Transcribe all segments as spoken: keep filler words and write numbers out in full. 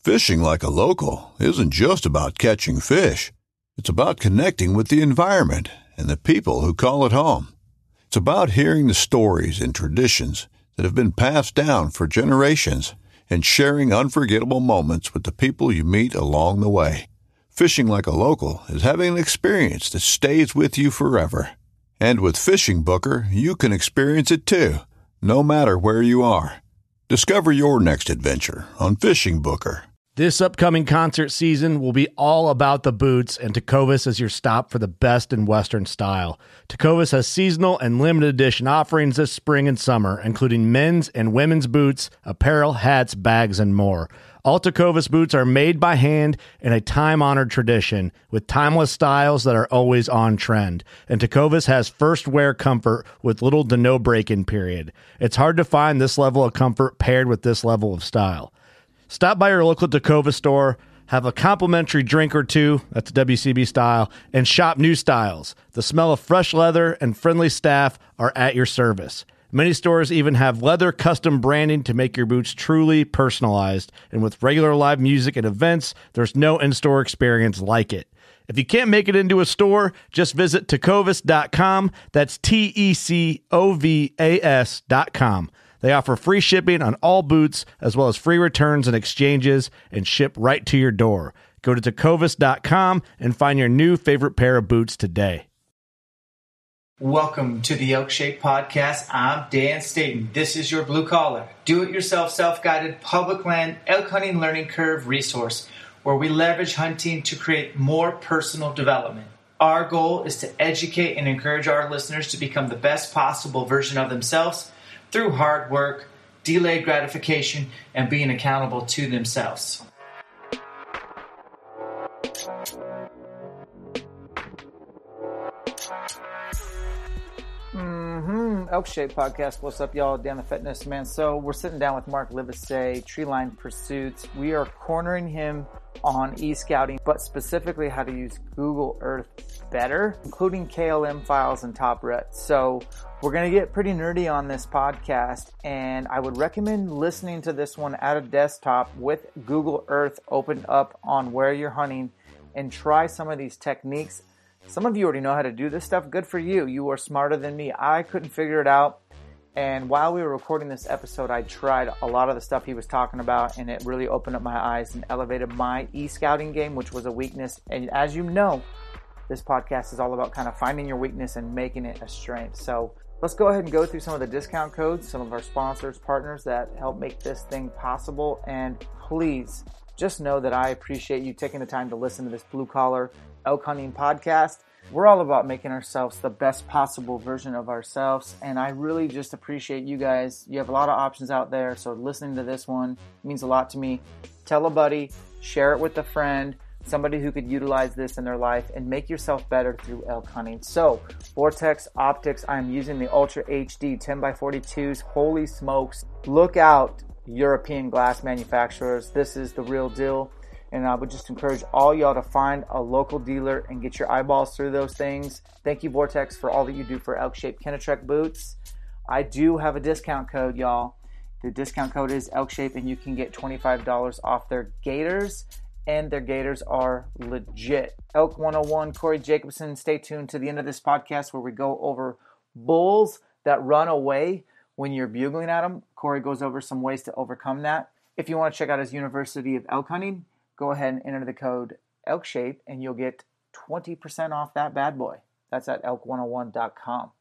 Fishing like a local isn't just about catching fish. It's about connecting with the environment and the people who call it home. It's about hearing the stories and traditions that have been passed down for generations and sharing unforgettable moments with the people you meet along the way. Fishing like a local is having an experience that stays with you forever. And with Fishing Booker, you can experience it too, no matter where you are. Discover your next adventure on Fishing Booker. This upcoming concert season will be all about the boots, and Tecovas is your stop for the best in Western style. Tecovas has seasonal and limited edition offerings this spring and summer, including men's and women's boots, apparel, hats, bags, and more. All Tecovas boots are made by hand in a time-honored tradition with timeless styles that are always on trend. And Tecovas has first wear comfort with little to no break-in period. It's hard to find this level of comfort paired with this level of style. Stop by your local Tecovas store, have a complimentary drink or two, that's W C B style, and shop new styles. The smell of fresh leather and friendly staff are at your service. Many stores even have leather custom branding to make your boots truly personalized. And with regular live music and events, there's no in-store experience like it. If you can't make it into a store, just visit tecovas dot com. That's T E C O V A S dot com. They offer free shipping on all boots, as well as free returns and exchanges, and ship right to your door. Go to tecovas dot com and find your new favorite pair of boots today. Welcome to the Elk Shape Podcast. I'm Dan Staten. This is your blue collar, do-it-yourself, self-guided public land elk hunting learning curve resource where we leverage hunting to create more personal development. Our goal is to educate and encourage our listeners to become the best possible version of themselves through hard work, delayed gratification, and being accountable to themselves. Mm-hmm. Elk Shape Podcast. What's up, y'all? Dan the Fitness Man. So we're sitting down with Mark Livesay, Treeline Pursuits. We are cornering him on e-scouting, but specifically how to use Google Earth better, including K L M files and top rets. So we're going to get pretty nerdy on this podcast, and I would recommend listening to this one at a desktop with Google Earth opened up on where you're hunting and try some of these techniques. Some of you already know how to do this stuff. Good for you. You are smarter than me. I couldn't figure it out. And while we were recording this episode, I tried a lot of the stuff he was talking about, and it really opened up my eyes and elevated my e-scouting game, which was a weakness. And as you know, this podcast is all about kind of finding your weakness and making it a strength. So let's go ahead and go through some of the discount codes, some of our sponsors, partners that help make this thing possible. And please just know that I appreciate you taking the time to listen to this blue collar elk hunting podcast. We're all about making ourselves the best possible version of ourselves, and I really just appreciate you guys. You have a lot of options out there, so listening to this one means a lot to me. Tell a buddy, share it with a friend, somebody who could utilize this in their life, and make yourself better through elk hunting. So, Vortex Optics, I'm using the Ultra H D ten by forty-twos. Holy smokes. Look out, European glass manufacturers. This is the real deal. And I would just encourage all y'all to find a local dealer and get your eyeballs through those things. Thank you, Vortex, for all that you do for Elk Shape Kenetrek boots. I do have a discount code, y'all. The discount code is Elk Shape, and you can get twenty-five dollars off their gaiters, and their gaiters are legit. Elk one oh one, Corey Jacobson. Stay tuned to the end of this podcast where we go over bulls that run away when you're bugling at them. Corey goes over some ways to overcome that. If you want to check out his University of Elk Hunting, go ahead and enter the code ELKSHAPE and you'll get twenty percent off that bad boy. That's at elk one oh one dot com.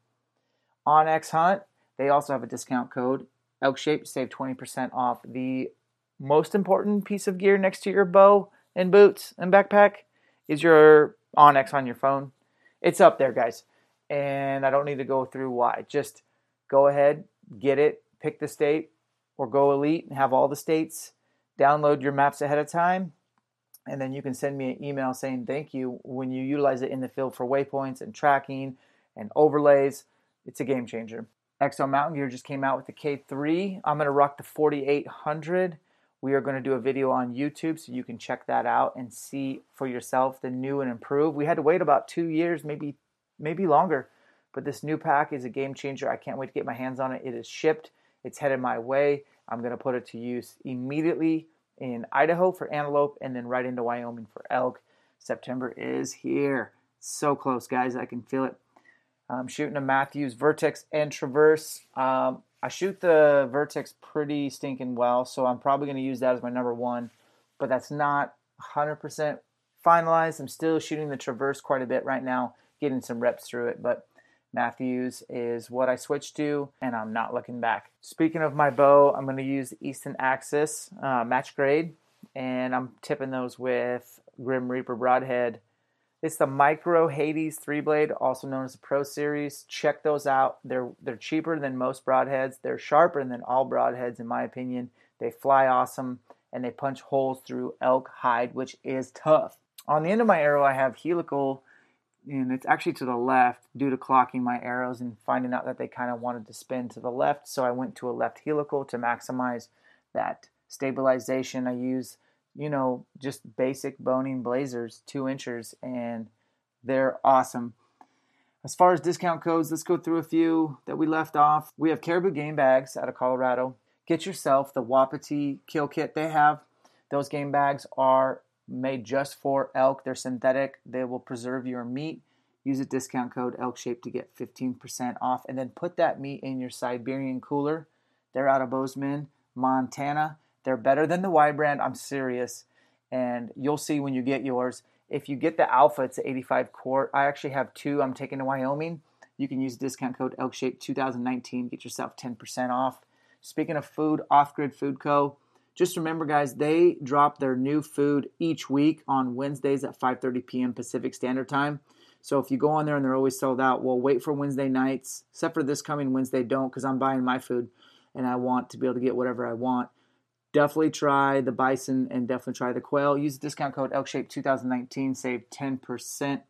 OnX Hunt, they also have a discount code ELKSHAPE. Save twenty percent off. The most important piece of gear next to your bow and boots and backpack is your OnX on your phone. It's up there, guys. And I don't need to go through why. Just go ahead, get it, pick the state, or go Elite and have all the states. Download your maps ahead of time. And then you can send me an email saying thank you when you utilize it in the field for waypoints and tracking and overlays. It's a game changer. Exo Mountain Gear just came out with the K three. I'm going to rock the forty-eight hundred. We are going to do a video on YouTube so you can check that out and see for yourself the new and improved. We had to wait about two years, maybe maybe longer. But this new pack is a game changer. I can't wait to get my hands on it. It is shipped. It's headed my way. I'm going to put it to use immediately. in Idaho for antelope, and then right into Wyoming for elk. September is here. So close, guys. I can feel it. I'm shooting a Mathews Vertex and Traverse. Um, I shoot the Vertex pretty stinking well, so I'm probably going to use that as my number one, but that's not one hundred percent finalized. I'm still shooting the Traverse quite a bit right now, getting some reps through it, but Mathews is what I switched to, and I'm not looking back. Speaking of my bow, I'm going to use the Easton Axis uh, match grade, and I'm tipping those with Grim Reaper Broadhead. It's the Micro Hades three blade, also known as the Pro Series. Check those out. They're they're cheaper than most broadheads. They're sharper than all broadheads, in my opinion. They fly awesome, and they punch holes through elk hide, which is tough. On the end of my arrow, I have helical, and it's actually to the left due to clocking my arrows and finding out that they kind of wanted to spin to the left. So I went to a left helical to maximize that stabilization. I use, you know, just basic boning blazers, two inchers, and they're awesome. As far as discount codes, let's go through a few that we left off. We have Caribou Game Bags out of Colorado. Get yourself the Wapiti Kill Kit they have. Those game bags are made just for elk. They're synthetic. They will preserve your meat. Use a discount code ELKSHAPE to get fifteen percent off, and then put that meat in your Siberian cooler. They're out of Bozeman, Montana. They're better than the Y brand. I'm serious. And you'll see when you get yours. If you get the Alpha, it's an eighty-five quart. I actually have two I'm taking to Wyoming. You can use discount code ELKSHAPE twenty nineteen. Get yourself ten percent off. Speaking of food, Off Grid Food Co. Just remember, guys, they drop their new food each week on Wednesdays at five thirty p.m. Pacific Standard Time. So if you go on there and they're always sold out, well, wait for Wednesday nights. Except for this coming Wednesday, don't, because I'm buying my food and I want to be able to get whatever I want. Definitely try the bison and definitely try the quail. Use the discount code ELKSHAPE twenty nineteen. Save ten percent.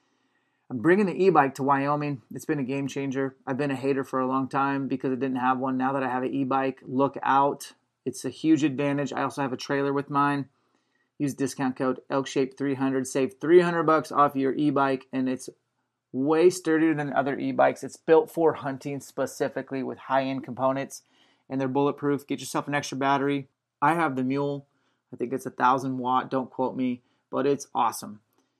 I'm bringing the e-bike to Wyoming. It's been a game changer. I've been a hater for a long time because I didn't have one. Now that I have an e-bike, look out. It's a huge advantage. I also have a trailer with mine. Use discount code ELKSHAPE three hundred. Save three hundred bucks off your e-bike, and it's way sturdier than other e-bikes. It's built for hunting specifically with high-end components, and they're bulletproof. Get yourself an extra battery. I have the Mule. I think it's a thousand watt. Don't quote me, but it's awesome.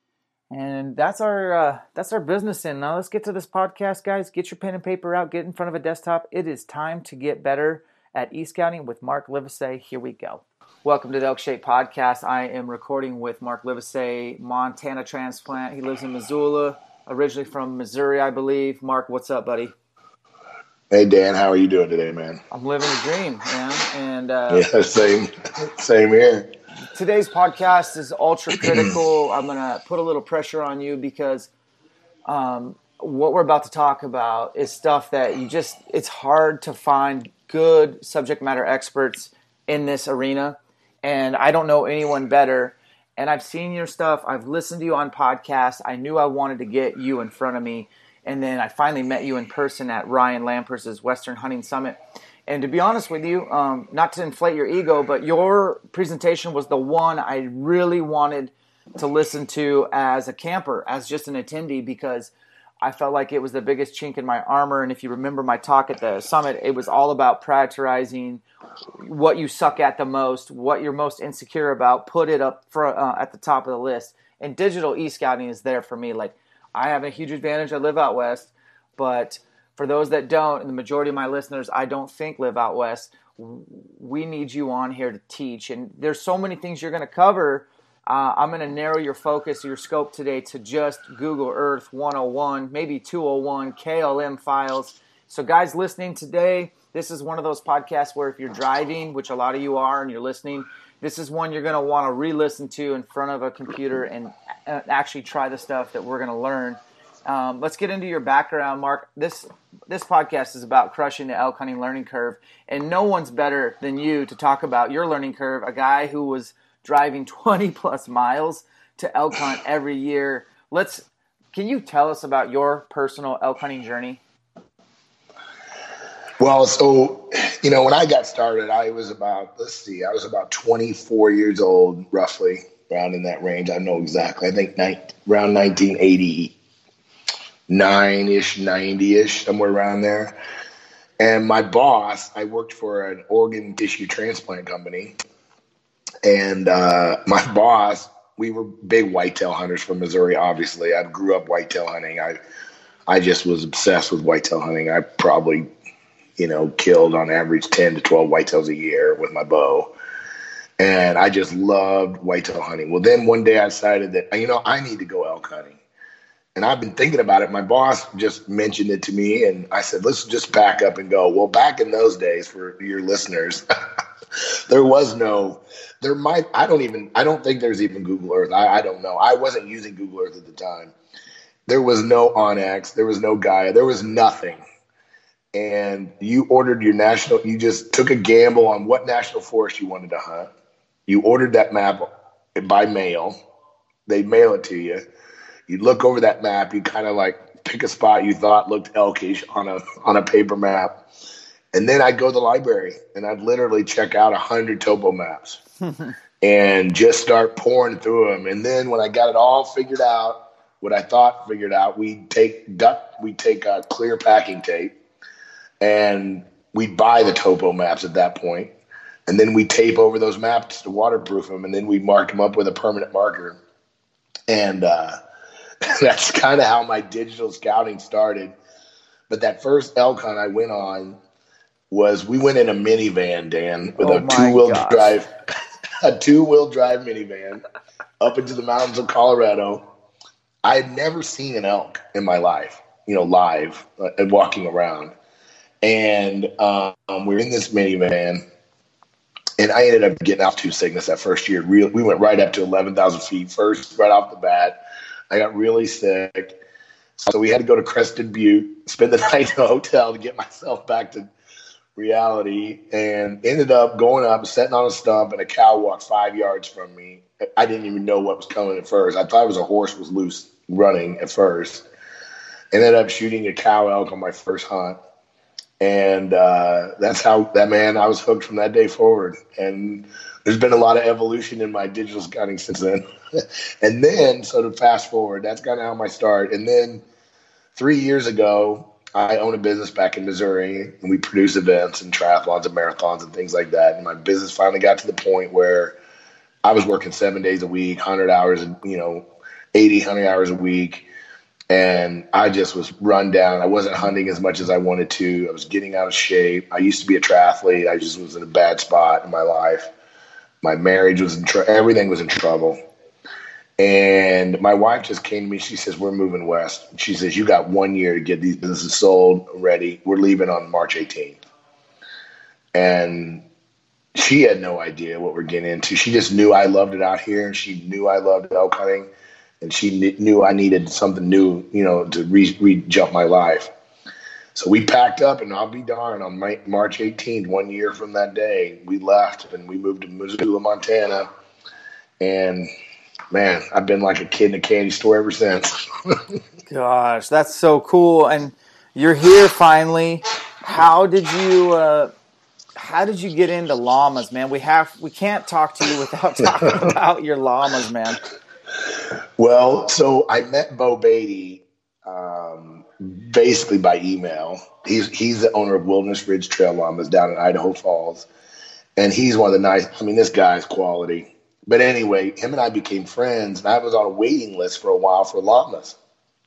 And that's our uh, that's our business in. Now let's get to this podcast, guys. Get your pen and paper out. Get in front of a desktop. It is time to get better at e-scouting with Mark Livesay. Here we go. Welcome to the ELKSHAPE podcast. I am recording with Mark Livesay, Montana transplant. He lives in Missoula, originally from Missouri, I believe. Mark, what's up, buddy? Hey, Dan, how are you doing today, man? I'm living the dream, man. And uh, yeah, same, same here. Today's podcast is ultra critical. I'm going to put a little pressure on you because um, what we're about to talk about is stuff that you just, it's hard to find good subject matter experts in this arena. And I don't know anyone better. And I've seen your stuff. I've listened to you on podcasts. I knew I wanted to get you in front of me. And then I finally met you in person at Ryan Lamper's Western Hunting Summit. And to be honest with you, um, not to inflate your ego, but your presentation was the one I really wanted to listen to as a camper, as just an attendee, because I felt like it was the biggest chink in my armor. And if you remember my talk at the summit, it was all about prioritizing what you suck at the most, what you're most insecure about, put it up for, uh, at the top of the list. And digital e-scouting is there for me. Like, I have a huge advantage. I live out west, but for those that don't, and the majority of my listeners, I don't think live out west, we need you on here to teach. And there's so many things you're going to cover. Uh, I'm going to narrow your focus, your scope today to just Google Earth one oh one, maybe two oh one, K L M files. So guys listening today, this is one of those podcasts where if you're driving, which a lot of you are, and you're listening, this is one you're going to want to re-listen to in front of a computer and actually try the stuff that we're going to learn. Um, let's get into your background, Mark. This this podcast is about crushing the elk hunting learning curve, and no one's better than you to talk about your learning curve, a guy who was driving twenty plus miles to elk hunt every year. Let's, can you tell us about your personal elk hunting journey? Well, so, you know, when I got started, I was about, let's see, I was about twenty-four years old, roughly, around in that range. I know exactly. I think ni- around nineteen eighty-nine-ish, ninety-ish, somewhere around there. And my boss, I worked for an organ tissue transplant company. And uh, my boss, we were big whitetail hunters from Missouri, obviously. I grew up whitetail hunting. I I just was obsessed with whitetail hunting. I probably, you know, killed on average ten to twelve whitetails a year with my bow. And I just loved whitetail hunting. Well, then one day I decided that, you know, I need to go elk hunting. And I've been thinking about it. My boss just mentioned it to me, and I said, let's just back up and go. Well, back in those days, for your listeners, there was no, there might, I don't even, I don't think there's even Google Earth. I, I don't know. I wasn't using Google Earth at the time. There was no Onyx. There was no Gaia. There was nothing. And you ordered your national, you just took a gamble on what national forest you wanted to hunt. You ordered that map by mail. They'd mail it to you. You'd look over that map. You kind of like pick a spot you thought looked elkish on a on a paper map. And then I'd go to the library and I'd literally check out a hundred topo maps and just start pouring through them. And then when I got it all figured out, what I thought figured out, we'd take duct, we'd take uh, clear packing tape, and we'd buy the topo maps at that point. And then we tape over those maps to waterproof them, and then we mark them up with a permanent marker. And uh, that's kind of how my digital scouting started. But that first elk hunt I went on was, we went in a minivan, Dan, with Oh a my two-wheel gosh. drive, a two-wheel drive minivan up into the mountains of Colorado. I had never seen an elk in my life, you know, live uh, and walking around. And um, we were in this minivan, and I ended up getting altitude sickness that first year. Real, we went right up to eleven thousand feet first, right off the bat. I got really sick. So we had to go to Crested Butte, spend the night in a hotel to get myself back to reality, and ended up going up, sitting on a stump, and a cow walked five yards from me. I didn't even know what was coming at first. I thought it was a horse was loose running at first. Ended up shooting a cow elk on my first hunt. And uh, that's how that man, I was hooked from that day forward. And there's been a lot of evolution in my digital scouting since then. And then, so to fast forward, that's kind of how my start. And then three years ago, I own a business back in Missouri, and we produce events and triathlons and marathons and things like that. And my business finally got to the point where I was working seven days a week, one hundred hours, you know, eighty, one hundred hours a week. And I just was run down. I wasn't hunting as much as I wanted to. I was getting out of shape. I used to be a triathlete. I just was in a bad spot in my life. My marriage was in trouble. Everything was in trouble. And my wife just came to me. She says, we're moving west. She says, you got one year to get these businesses sold, ready. We're leaving on March eighteenth. And she had no idea what we're getting into. She just knew I loved it out here, and she knew I loved elk hunting. And she knew I needed something new, you know, to re, re jump my life. So we packed up, and I'll be darned, on my, March eighteenth, one year from that day, we left and we moved to Missoula, Montana. And man, I've been like a kid in a candy store ever since. Gosh, that's so cool. And you're here finally. How did you uh, how did you get into llamas, man? We have we can't talk to you without talking about your llamas, man. Well, so I met Bo Beatty um, basically by email. He's he's the owner of Wilderness Ridge Trail Llamas down in Idaho Falls. And he's one of the nice, I mean, this guy's quality. But anyway, him and I became friends, and I was on a waiting list for a while for llamas.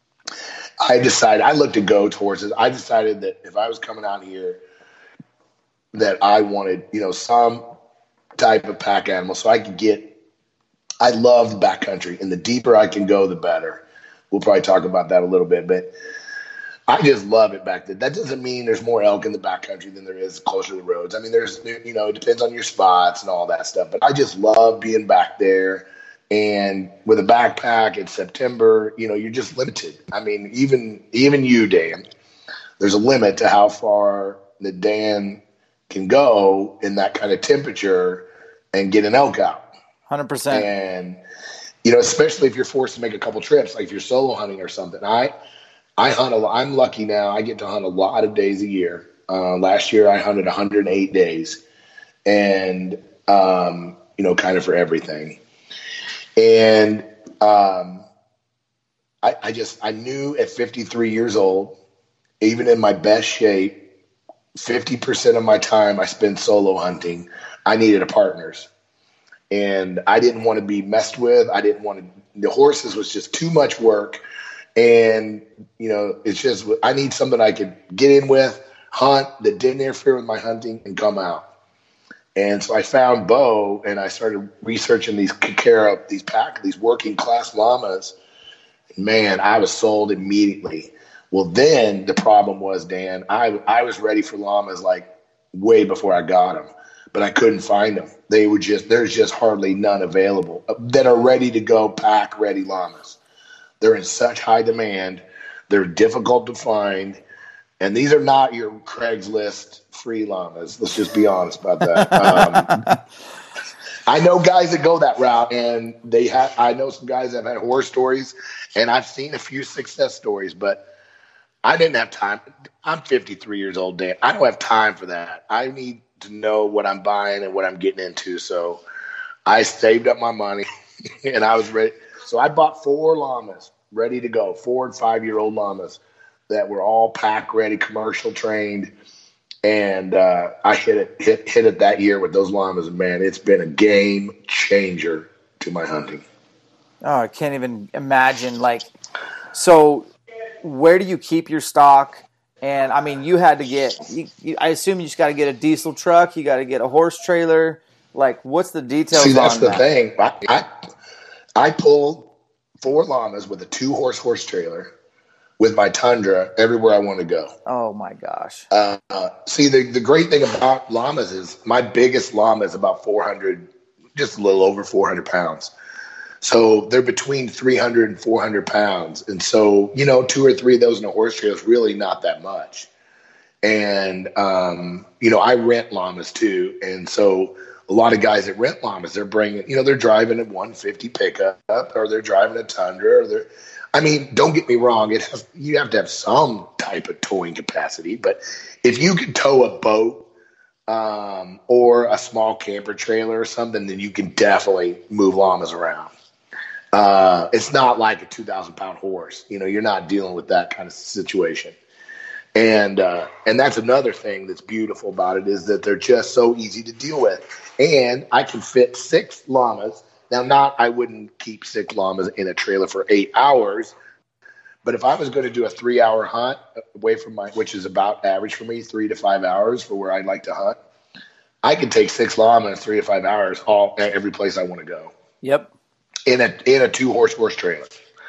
I decided, I looked at goats, horses. I decided that if I was coming out here, that I wanted, you know, some type of pack animal so I could get, I love the backcountry, and the deeper I can go, the better. We'll probably talk about that a little bit, but I just love it back there. That doesn't mean there's more elk in the backcountry than there is closer to the roads. I mean, there's, you know, it depends on your spots and all that stuff, but I just love being back there. And with a backpack in September, you know, you're just limited. I mean, even even you, Dan, there's a limit to how far that Dan can go in that kind of temperature and get an elk out. one hundred percent. And, you know, especially if you're forced to make a couple trips, like if you're solo hunting or something. I I hunt a lot. I'm lucky now. I get to hunt a lot of days a year. Uh, last year I hunted one hundred eight days, and, um, you know, kind of for everything. And um, I, I just, I knew at fifty-three years old, even in my best shape, fifty percent of my time I spend solo hunting, I needed a partners. and I didn't want to be messed with. I didn't want to, the horses was just too much work. And, you know, it's just, I need something I could get in with, hunt, that didn't interfere with my hunting, and come out. And so I found Bo, and I started researching these Kakara, these pack, these working class llamas. Man, I was sold immediately. Well, then the problem was, Dan, I I was ready for llamas like way before I got them, but I couldn't find them. They were just, there's just hardly none available that are ready to go pack ready llamas. They're in such high demand. They're difficult to find. And these are not your Craigslist free llamas. Let's just be honest about that. Um, I know guys that go that route, and they have, I know some guys that have had horror stories, and I've seen a few success stories, but I didn't have time. I'm fifty-three years old, Dan. I don't have time for that. I need to know what I'm buying and what I'm getting into. So I saved up my money, and I was ready. So I bought four llamas ready to go, four and five-year-old llamas that were all pack ready, commercial trained. And uh, I hit it, hit, hit it that year with those llamas. And man, it's been a game changer to my hunting. Oh, I can't even imagine. Like, so where do you keep your stock? And I mean, you had to get, you, you, I assume you just got to get a diesel truck. You got to get a horse trailer. Like, what's the details on that? See, that's the thing. I, I, I pulled four llamas with a two horse horse trailer with my Tundra everywhere I want to go. Oh my gosh. Uh, uh, see, the, the great thing about llamas is my biggest llama is about four hundred, just a little over four hundred pounds. So they're between three hundred and four hundred pounds. And so, you know, two or three of those in a horse trailer is really not that much. And, um, you know, I rent llamas too. And so a lot of guys that rent llamas, they're bringing, you know, they're driving a one fifty pickup, or they're driving a Tundra, or they're, I mean, don't get me wrong. It has, you have to have some type of towing capacity, but if you can tow a boat um, or a small camper trailer or something, then you can definitely move llamas around. Uh, it's not like a two thousand pound horse. You know, you're not dealing with that kind of situation. And uh, and that's another thing that's beautiful about it, is that they're just so easy to deal with. And I can fit six llamas. Now, not I wouldn't keep six llamas in a trailer for eight hours, but if I was going to do a three-hour hunt away from my, which is about average for me, three to five hours for where I'd like to hunt, I could take six llamas three to five hours all every place I want to go. Yep. In a in a two-horse horse trailer.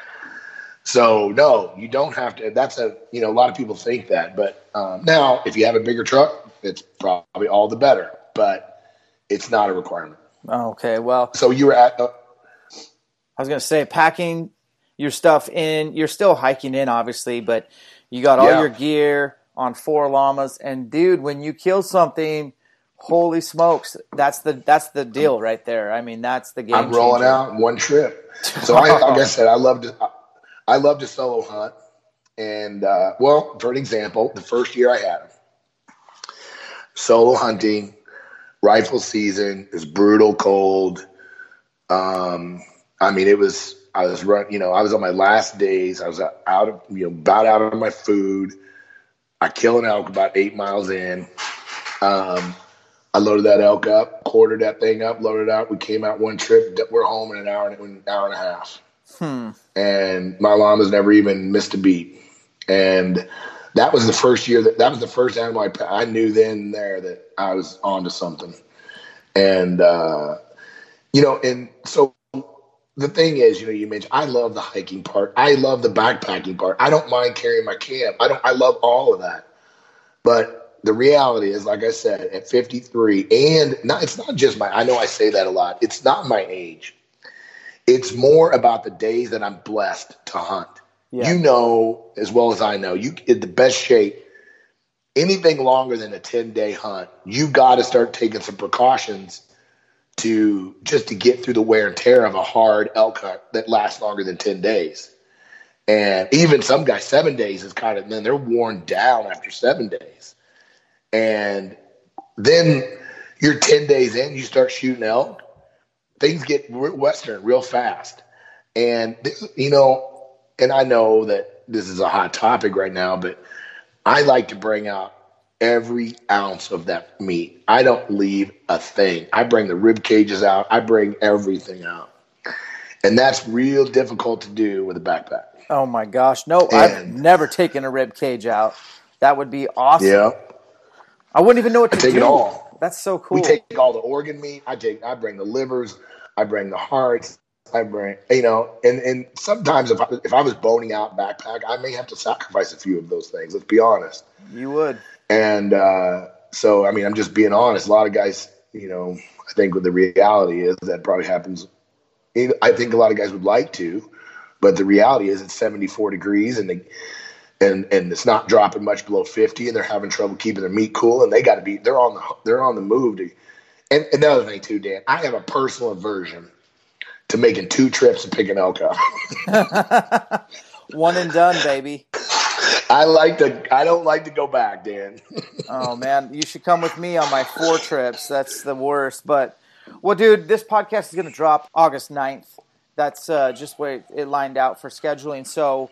So no, you don't have to. That's a you know a lot of people think that, but um, now if you have a bigger truck, it's probably all the better. But it's not a requirement. Okay, well. So you were at. Uh, I was going to say, packing your stuff in. You're still hiking in, obviously, but you got all yeah. your gear on four llamas. And dude, when you kill something, holy smokes, that's the that's the deal right there. I mean, that's the game. I'm rolling changer. out in one trip. So I, like I said, I love to. I love to solo hunt. And uh, well, for an example, the first year I had them, solo hunting. Rifle season is brutal cold. Um, I mean, it was, I was run, you know, I was on my last days. I was out of, you know, about out of my food. I killed an elk about eight miles in. Um, I loaded that elk up, quartered that thing up, loaded it out. We came out one trip. We're home in an hour and an hour and a half. Hmm. And my llama's never even missed a beat. And that was the first year that, that was the first animal I, I knew then and there that I was onto something. And, uh, you know, and so the thing is, you know, you mentioned, I love the hiking part. I love the backpacking part. I don't mind carrying my camp. I don't, I love all of that. But the reality is, like I said, at fifty-three, and not, it's not just my, I know I say that a lot. It's not my age. It's more about the days that I'm blessed to hunt. Yeah. You know, as well as I know, you in the best shape, anything longer than a ten-day hunt, you got to start taking some precautions to just to get through the wear and tear of a hard elk hunt that lasts longer than ten days. And even some guys, seven days is kind of, then they're worn down after seven days. And then you're ten days in, you start shooting elk, things get Western real fast. And, you know, and I know that this is a hot topic right now, but I like to bring out every ounce of that meat. I don't leave a thing. I bring the rib cages out. I bring everything out. And that's real difficult to do with a backpack. Oh my gosh. No, And- I've never taken a rib cage out. That would be awesome. Yeah. I wouldn't even know what to I take do. it all. That's so cool. We take all the organ meat. I take, I bring the livers. I bring the hearts. I bring, you know, and, and sometimes if I, if I was boning out backpack, I may have to sacrifice a few of those things. Let's be honest. You would. And uh, so, I mean, I'm just being honest. A lot of guys, you know, I think what the reality is that probably happens. I think a lot of guys would like to, but the reality is it's seventy-four degrees and they, and and it's not dropping much below fifty, and they're having trouble keeping their meat cool, and they got to be they're on the they're on the move. To, and another thing too, Dan, I have a personal aversion to making two trips to pick an elk up. One and done, baby. I like to. I don't like to go back, Dan. Oh man, you should come with me on my four trips. That's the worst. But well, dude, this podcast is going to drop August ninth. That's uh, just where it lined out for scheduling. So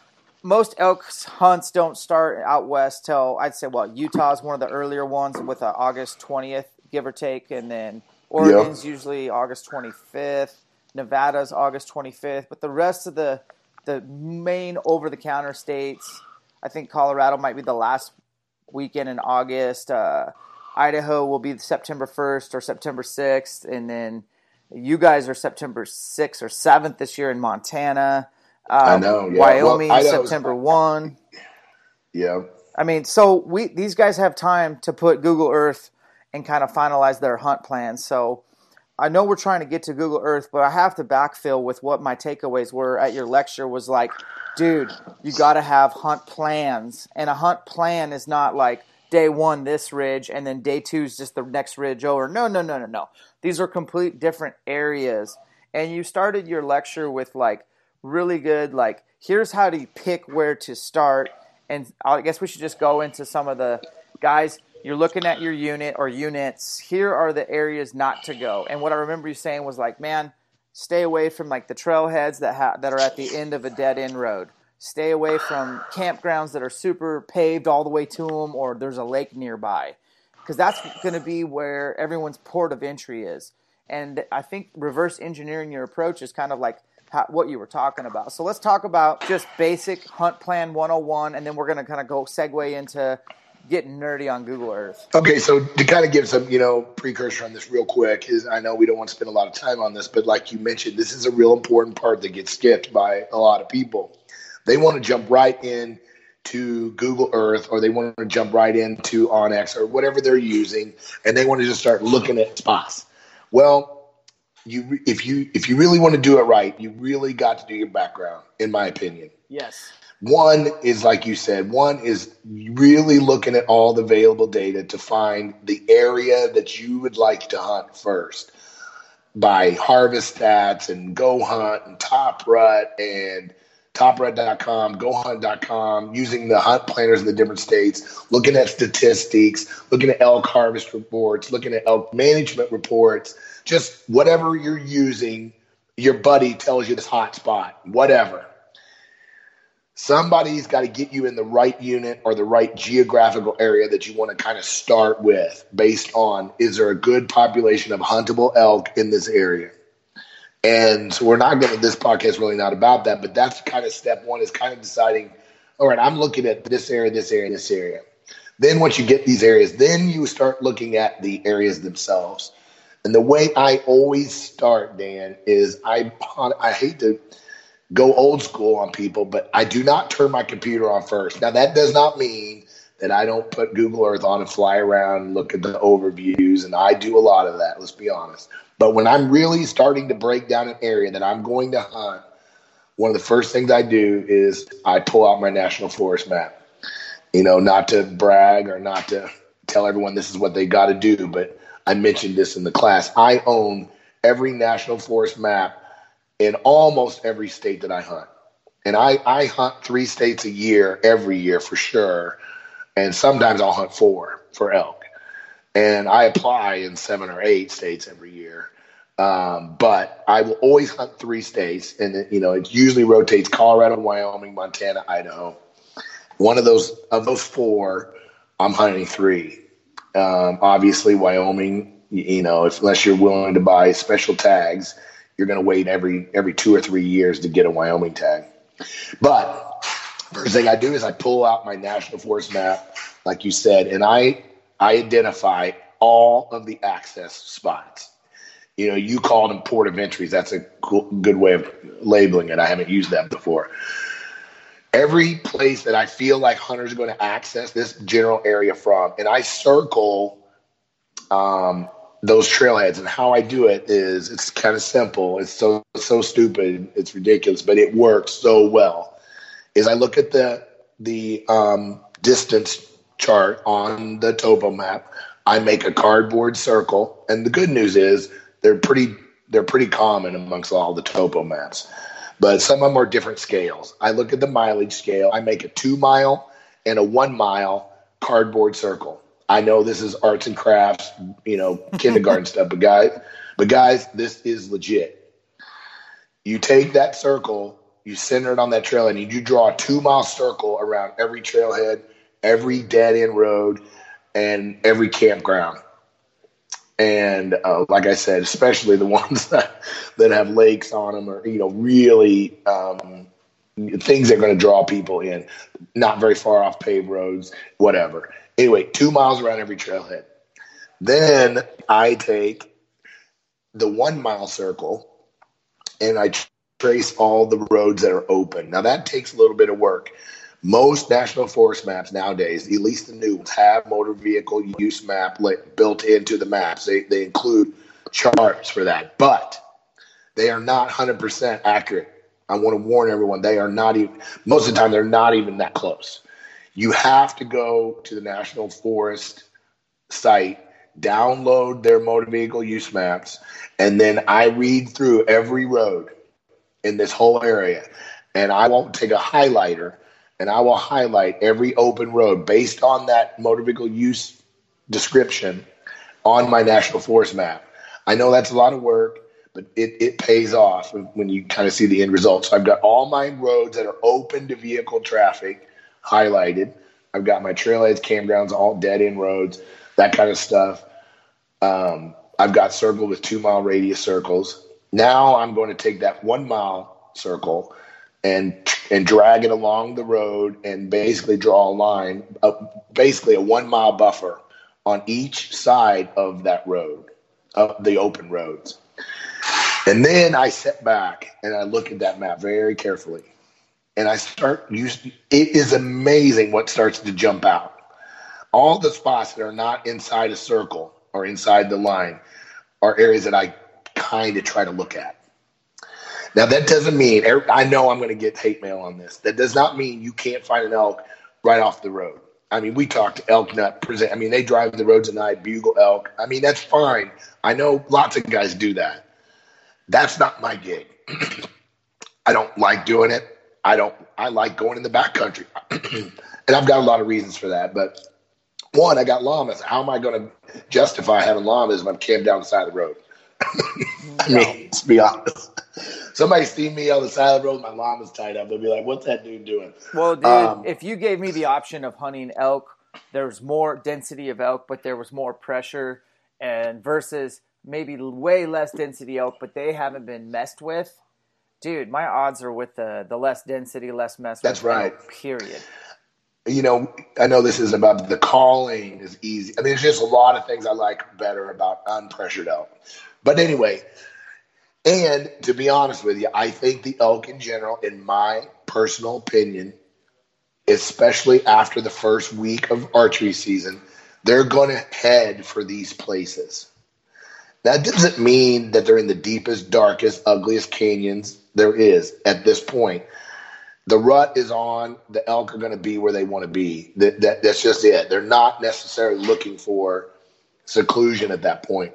most elk hunts don't start out west till I'd say, well, Utah's one of the earlier ones with uh, August twentieth, give or take, and then Oregon's yeah. usually August twenty-fifth. Nevada's August twenty-fifth. But the rest of the the main over-the-counter states, I think Colorado might be the last weekend in August. Uh, Idaho will be September first or September sixth. And then you guys are September sixth or seventh this year in Montana. Um, I know. Yeah. Wyoming, well, September first. Yeah. I mean, so we these guys have time to put Google Earth and kind of finalize their hunt plans. So I know we're trying to get to Google Earth, but I have to backfill with what my takeaways were at your lecture was like, dude, you got to have hunt plans. And a hunt plan is not like day one, this ridge, and then day two is just the next ridge over. No, no, no, no, no. These are complete different areas. And you started your lecture with like really good, like, here's how to pick where to start. And I guess we should just go into some of the guys. You're looking at your unit or units. Here are the areas not to go. And what I remember you saying was like, man, stay away from like the trailheads that ha- that are at the end of a dead end road. Stay away from campgrounds that are super paved all the way to them, or there's a lake nearby, because that's going to be where everyone's port of entry is. And I think reverse engineering your approach is kind of like how, what you were talking about. So let's talk about just basic hunt plan one oh one, and then we're going to kind of go segue into getting nerdy on Google Earth. Okay, so to kind of give some, you know, precursor on this real quick is I know we don't want to spend a lot of time on this, but like you mentioned, this is a real important part that gets skipped by a lot of people. They want to jump right in to Google Earth, or they want to jump right into OnX or whatever they're using, and they want to just start looking at spots. Well, you if you if you really want to do it right, you really got to do your background, in my opinion. Yes. One is, like you said, one is really looking at all the available data to find the area that you would like to hunt first by Harvest Stats and Go Hunt and Top Rut and top rut dot com, go hunt dot com, using the hunt planners in the different states, looking at statistics, looking at elk harvest reports, looking at elk management reports, just whatever you're using, your buddy tells you this hot spot, whatever. Somebody's got to get you in the right unit or the right geographical area that you want to kind of start with based on, is there a good population of huntable elk in this area? And so we're not going to, this podcast is really not about that, but that's kind of step one, is kind of deciding, all right, I'm looking at this area, this area, this area. Then once you get these areas, then you start looking at the areas themselves. And the way I always start, Dan, is I I hate to go old school on people, but I do not turn my computer on first. Now, that does not mean that I don't put Google Earth on and fly around and look at the overviews, and I do a lot of that, let's be honest. But when I'm really starting to break down an area that I'm going to hunt, one of the first things I do is I pull out my National Forest map. You know, not to brag or not to tell everyone this is what they got to do, but I mentioned this in the class. I own every National Forest map in almost every state that I hunt. And I, I hunt three states a year, every year for sure. And sometimes I'll hunt four for elk. And I apply in seven or eight states every year. Um, but I will always hunt three states. And, it, you know, it usually rotates Colorado, Wyoming, Montana, Idaho. One of those, of those four, I'm hunting three. Um, obviously, Wyoming, you know, if, unless you're willing to buy special tags, you're going to wait every every two or three years to get a Wyoming tag. But first thing I do is I pull out my National Forest map, like you said, and I I identify all of the access spots. You know, you called them port of entries. That's a cool, good way of labeling it. I haven't used that before. Every place that I feel like hunters are going to access this general area from, and I circle um, those trailheads. And how I do it is it's kind of simple. It's so so stupid. It's ridiculous, but it works so well. Is I look at the the um, distance chart on the topo map. I make a cardboard circle, and the good news is they're pretty they're pretty common amongst all the topo maps. But some of them are different scales. I look at the mileage scale. I make a two mile and a one mile cardboard circle. I know this is arts and crafts, you know, kindergarten stuff, but guys, but guys, this is legit. You take that circle, you center it on that trailhead, and you draw a two mile circle around every trailhead, every dead end road, and every campground. And uh, like I said, especially the ones that, that have lakes on them, or, you know, really um, things that are going to draw people in, not very far off paved roads, whatever. Anyway, two miles around every trailhead. Then I take the one mile circle and I trace all the roads that are open. Now that takes a little bit of work. Most National Forest maps nowadays, at least the new ones, have motor vehicle use map built into the maps. They they include charts for that, but they are not one hundred percent accurate. I want to warn everyone, they are not even, most of the time, they're not even that close. You have to go to the National Forest site, download their motor vehicle use maps, and then I read through every road in this whole area, and I won't take a highlighter, and I will highlight every open road based on that motor vehicle use description on my National Forest map. I know that's a lot of work, but it, it pays off when you kind of see the end result. So I've got all my roads that are open to vehicle traffic highlighted. I've got my trailheads, campgrounds, all dead-end roads, that kind of stuff. Um, I've got circled with two-mile radius circles. Now I'm going to take that one-mile circle and and drag it along the road and basically draw a line, uh, basically a one-mile buffer on each side of that road, of the open roads. And then I sit back and I look at that map very carefully. And I start using, it is amazing what starts to jump out. All the spots that are not inside a circle or inside the line are areas that I kind of try to look at. Now, that doesn't mean, I know I'm going to get hate mail on this. That does not mean you can't find an elk right off the road. I mean, we talked to Elk Nut Present. I mean, they drive the roads at night, bugle elk. I mean, that's fine. I know lots of guys do that. That's not my gig. I don't like doing it. I don't, I like going in the backcountry. And I've got a lot of reasons for that. But one, I got llamas. How am I going to justify having llamas if I'm camped down the side of the road? I mean, let's be honest. Somebody see me on the side of the road, my llama's tied up. They'll be like, what's that dude doing? Well, dude, um, if you gave me the option of hunting elk, there was more density of elk, but there was more pressure, and versus maybe way less density elk, but they haven't been messed with. Dude, my odds are with the, the less density, less mess That's with right. elk, period. You know, I know this is about the calling is easy. I mean, there's just a lot of things I like better about unpressured elk. But anyway, and to be honest with you, I think the elk in general, in my personal opinion, especially after the first week of archery season, they're going to head for these places. That doesn't mean that they're in the deepest, darkest, ugliest canyons there is at this point. The rut is on. The elk are going to be where they want to be. That, that, that's just it. They're not necessarily looking for seclusion at that point.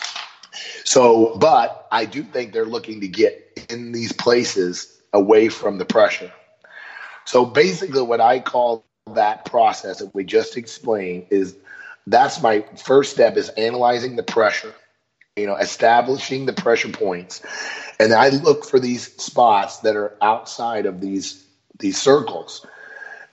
So, but I do think they're looking to get in these places away from the pressure. So basically what I call that process that we just explained is that's my first step is analyzing the pressure, you know, establishing the pressure points. And I look for these spots that are outside of these, these circles.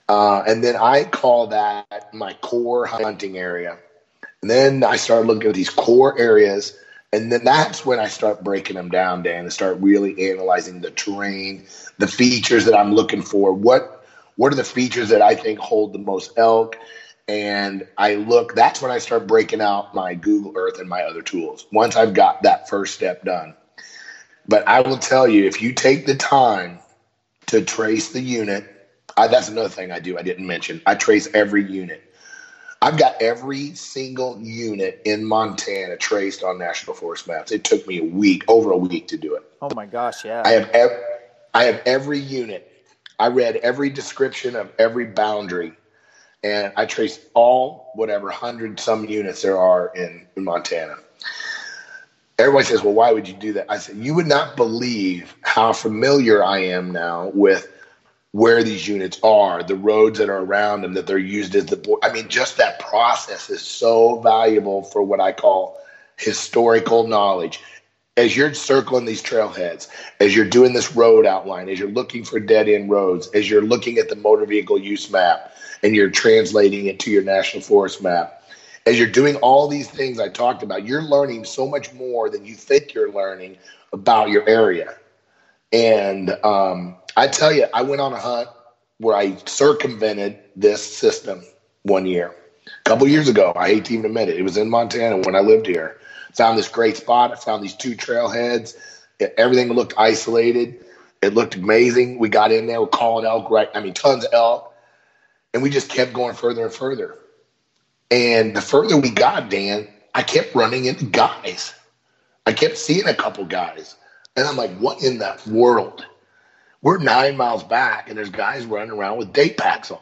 Uh, and then I call that my core hunting area. And then I started looking at these core areas. And then that's when I start breaking them down, Dan, and start really analyzing the terrain, the features that I'm looking for. What what are the features that I think hold the most elk? And I look, that's when I start breaking out my Google Earth and my other tools, once I've got that first step done. But I will tell you, if you take the time to trace the unit, I, that's another thing I do I didn't mention. I trace every unit. I've got every single unit in Montana traced on National Forest maps. It took me a week, over a week to do it. Oh my gosh, yeah. I have ev- I have every unit. I read every description of every boundary, and I traced all whatever hundred some units there are in, in Montana. Everybody says, well, why would you do that? I said, you would not believe how familiar I am now with where these units are, the roads that are around them, that they're used as the board. I mean, just that process is so valuable for what I call historical knowledge. As you're circling these trailheads, as you're doing this road outline, as you're looking for dead-end roads, as you're looking at the motor vehicle use map and you're translating it to your National Forest map, as you're doing all these things I talked about, you're learning so much more than you think you're learning about your area. And um, I tell you, I went on a hunt where I circumvented this system one year. A couple years ago, I hate to even admit it. It was in Montana when I lived here. Found this great spot. I found these two trailheads. It, everything looked isolated. It looked amazing. We got in there. We're calling elk, right? I mean, tons of elk. And we just kept going further and further. And the further we got, Dan, I kept running into guys. I kept seeing a couple guys. And I'm like, what in the world? We're nine miles back, and there's guys running around with day packs on.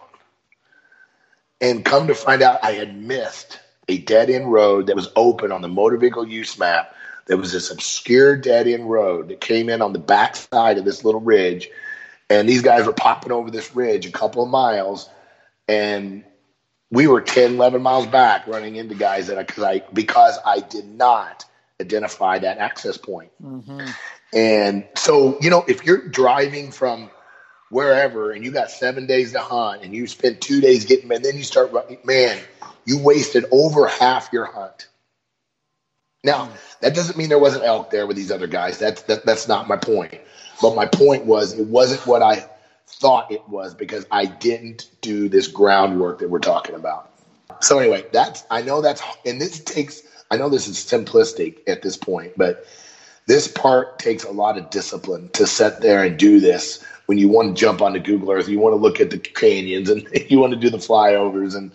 And come to find out, I had missed a dead-end road that was open on the motor vehicle use map. There was this obscure dead-end road that came in on the back side of this little ridge. And these guys were popping over this ridge a couple of miles. And we were ten, eleven miles back running into guys that I, cause I, because I did not identify that access point. Mm-hmm. And so, you know, if you're driving from wherever and you got seven days to hunt and you spend two days getting, and then you start running, man, you wasted over half your hunt. Now, that doesn't mean there wasn't elk there with these other guys. That's, that, that's not my point. But my point was it wasn't what I thought it was because I didn't do this groundwork that we're talking about. So anyway, that's, I know that's, and this takes, I know this is simplistic at this point, but this part takes a lot of discipline to sit there and do this when you want to jump onto Google Earth, you want to look at the canyons and you want to do the flyovers. And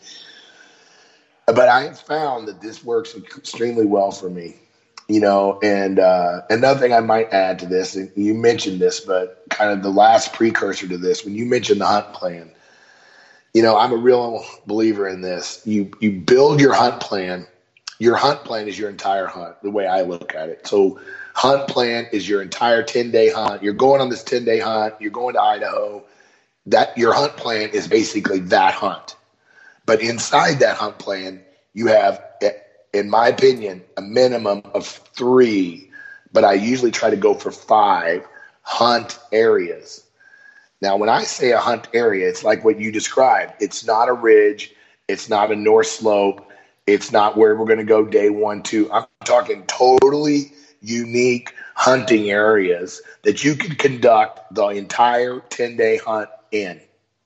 but I have found that this works extremely well for me, you know. And uh, another thing I might add to this, and you mentioned this, but kind of the last precursor to this, when you mentioned the hunt plan, you know, I'm a real believer in this. You you build your hunt plan. Your hunt plan is your entire hunt, the way I look at it. So hunt plan is your entire ten-day hunt. You're going on this ten-day hunt. You're going to Idaho. That your hunt plan is basically that hunt. But inside that hunt plan, you have, in my opinion, a minimum of three, but I usually try to go for five hunt areas. Now, when I say a hunt area, it's like what you described. It's not a ridge. It's not a north slope. It's not where we're going to go day one, two. I'm talking totally unique hunting areas that you can conduct the entire ten-day hunt in.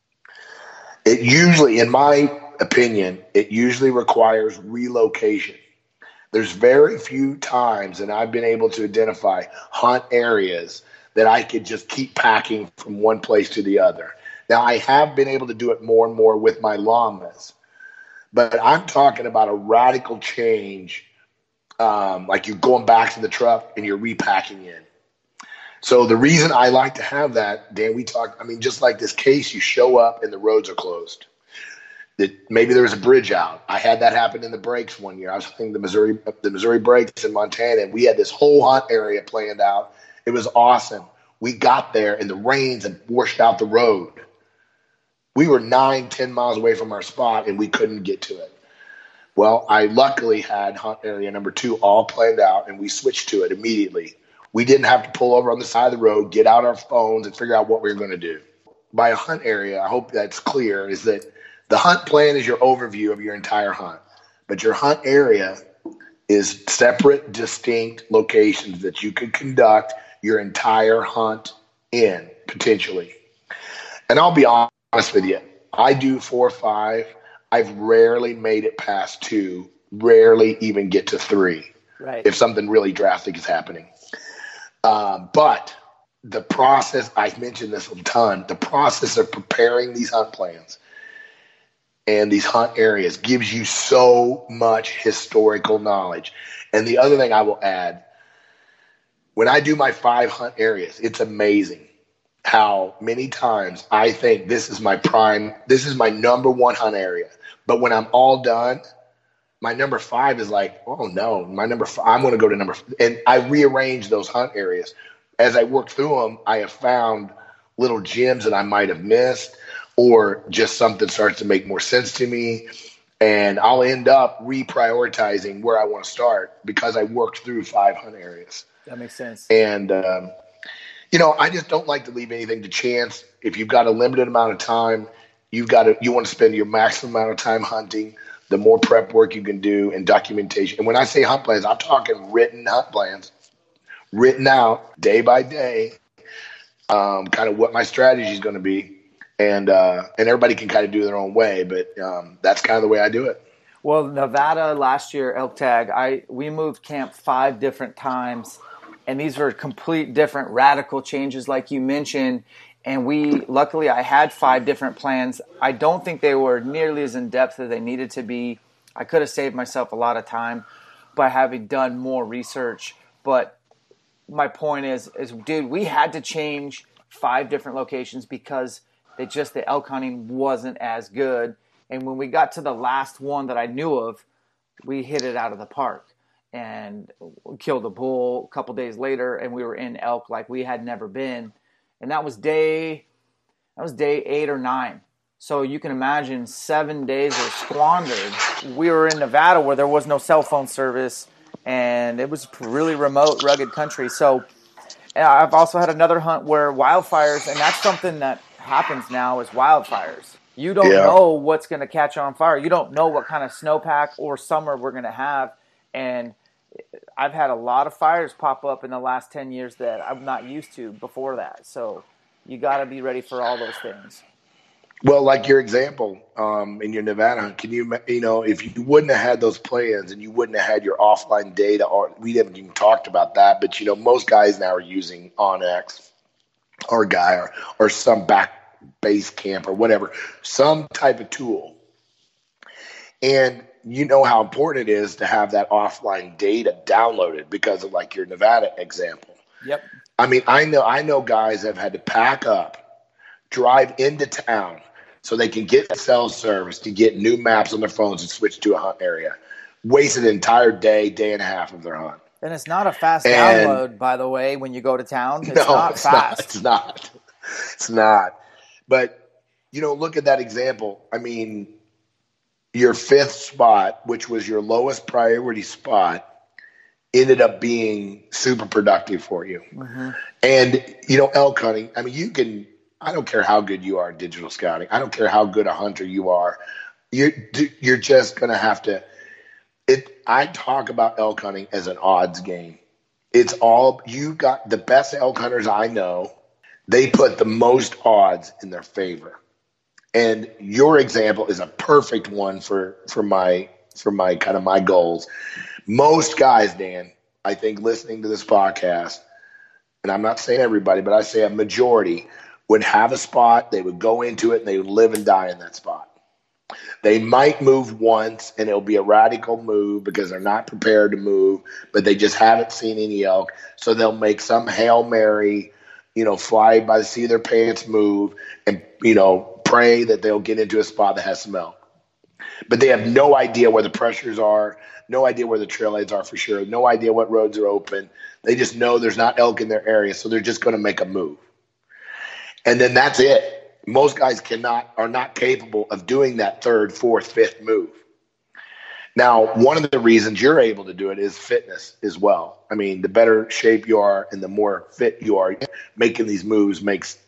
It usually, in my opinion, it usually requires relocation. There's very few times that I've been able to identify hunt areas that I could just keep packing from one place to the other. Now, I have been able to do it more and more with my llamas. But I'm talking about a radical change, um, like you're going back to the truck and you're repacking in. So the reason I like to have that, Dan, we talked, I mean, just like this case, you show up and the roads are closed. That maybe there's a bridge out. I had that happen in the breaks one year. I was hunting the Missouri, the Missouri breaks in Montana, and we had this whole hunt area planned out. It was awesome. We got there and the rains had washed out the road. We were nine, ten miles away from our spot, and we couldn't get to it. Well, I luckily had hunt area number two all planned out, and we switched to it immediately. We didn't have to pull over on the side of the road, get out our phones, and figure out what we were going to do. by a hunt area, I hope that's clear, is that the hunt plan is your overview of your entire hunt. But your hunt area is separate, distinct locations that you could conduct your entire hunt in, potentially. And I'll be honest with you, I do four or five. I've rarely made it past two, rarely even get to three, right, if something really drastic is happening. Um, but the process, I've mentioned this a ton, the process of preparing these hunt plans and these hunt areas gives you so much historical knowledge. And the other thing I will add, when I do my five hunt areas, it's amazing how many times I think this is my prime, this is my number one hunt area. But when I'm all done, my number five is like, oh no, my number five, I'm going to go to number five. And I rearrange those hunt areas. As I work through them, I have found little gems that I might have missed, or just something starts to make more sense to me. And I'll end up reprioritizing where I want to start because I worked through five hunt areas. That makes sense. And, um, you know, I just don't like to leave anything to chance. If you've got a limited amount of time, you've got to, you want to spend your maximum amount of time hunting, the more prep work you can do and documentation. And when I say hunt plans, I'm talking written hunt plans, written out day by day, um, kind of what my strategy is going to be. And uh, and everybody can kind of do their own way, but um, that's kind of the way I do it. Well, Nevada last year, elk tag, I we moved camp five different times, and these were complete different radical changes like you mentioned. And we, luckily, I had five different plans. I don't think they were nearly as in-depth as they needed to be. I could have saved myself a lot of time by having done more research. But my point is, is dude, we had to change five different locations because they just the elk hunting wasn't as good. And when we got to the last one that I knew of, we hit it out of the park and killed a bull a couple days later, and we were in elk like we had never been. And that was day that was day eight or nine. So you can imagine seven days were squandered. We were in Nevada where there was no cell phone service, and it was really remote, rugged country. So I've also had another hunt where wildfires, and that's something that happens now is wildfires. You don't yeah. know what's going to catch on fire. You don't know what kind of snowpack or summer we're going to have. And I've had a lot of fires pop up in the last ten years that I'm not used to before that. So you got to be ready for all those things. Well, like your example um, in your Nevada hunt, can you, you know, if you wouldn't have had those plans and you wouldn't have had your offline data, or we haven't even talked about that, but, you know, most guys now are using OnX or Guy or, or some back base camp or whatever, some type of tool. And you know how important it is to have that offline data downloaded because of like your Nevada example. Yep. I mean, I know, I know guys have had to pack up, drive into town so they can get cell service to get new maps on their phones and switch to a hunt area. Wasted an entire day, day and a half of their hunt. And it's not a fast and, download, by the way, when you go to town. It's no, not it's fast. Not, it's not. It's not. But, you know, look at that example. I mean, your fifth spot, which was your lowest priority spot, ended up being super productive for you. Mm-hmm. And, you know, elk hunting, I mean, you can, I don't care how good you are at digital scouting. I don't care how good a hunter you are. You're, you're just going to have to, it. I talk about elk hunting as an odds game. It's all, you got the best elk hunters I know. They put the most odds in their favor. And your example is a perfect one for, for my for my kind of my goals. Most guys, Dan, I think listening to this podcast, and I'm not saying everybody, but I say a majority would have a spot, they would go into it, and they would live and die in that spot. They might move once, and it'll be a radical move because they're not prepared to move, but they just haven't seen any elk. So they'll make some Hail Mary, you know, fly by the seat of their pants move and, you know, pray that they'll get into a spot that has some elk. But they have no idea where the pressures are, no idea where the trailheads are for sure, no idea what roads are open. They just know there's not elk in their area, so they're just going to make a move. And then that's it. Most guys cannot, are not capable of doing that third, fourth, fifth move. Now, one of the reasons you're able to do it is fitness as well. I mean, the better shape you are and the more fit you are, making these moves makes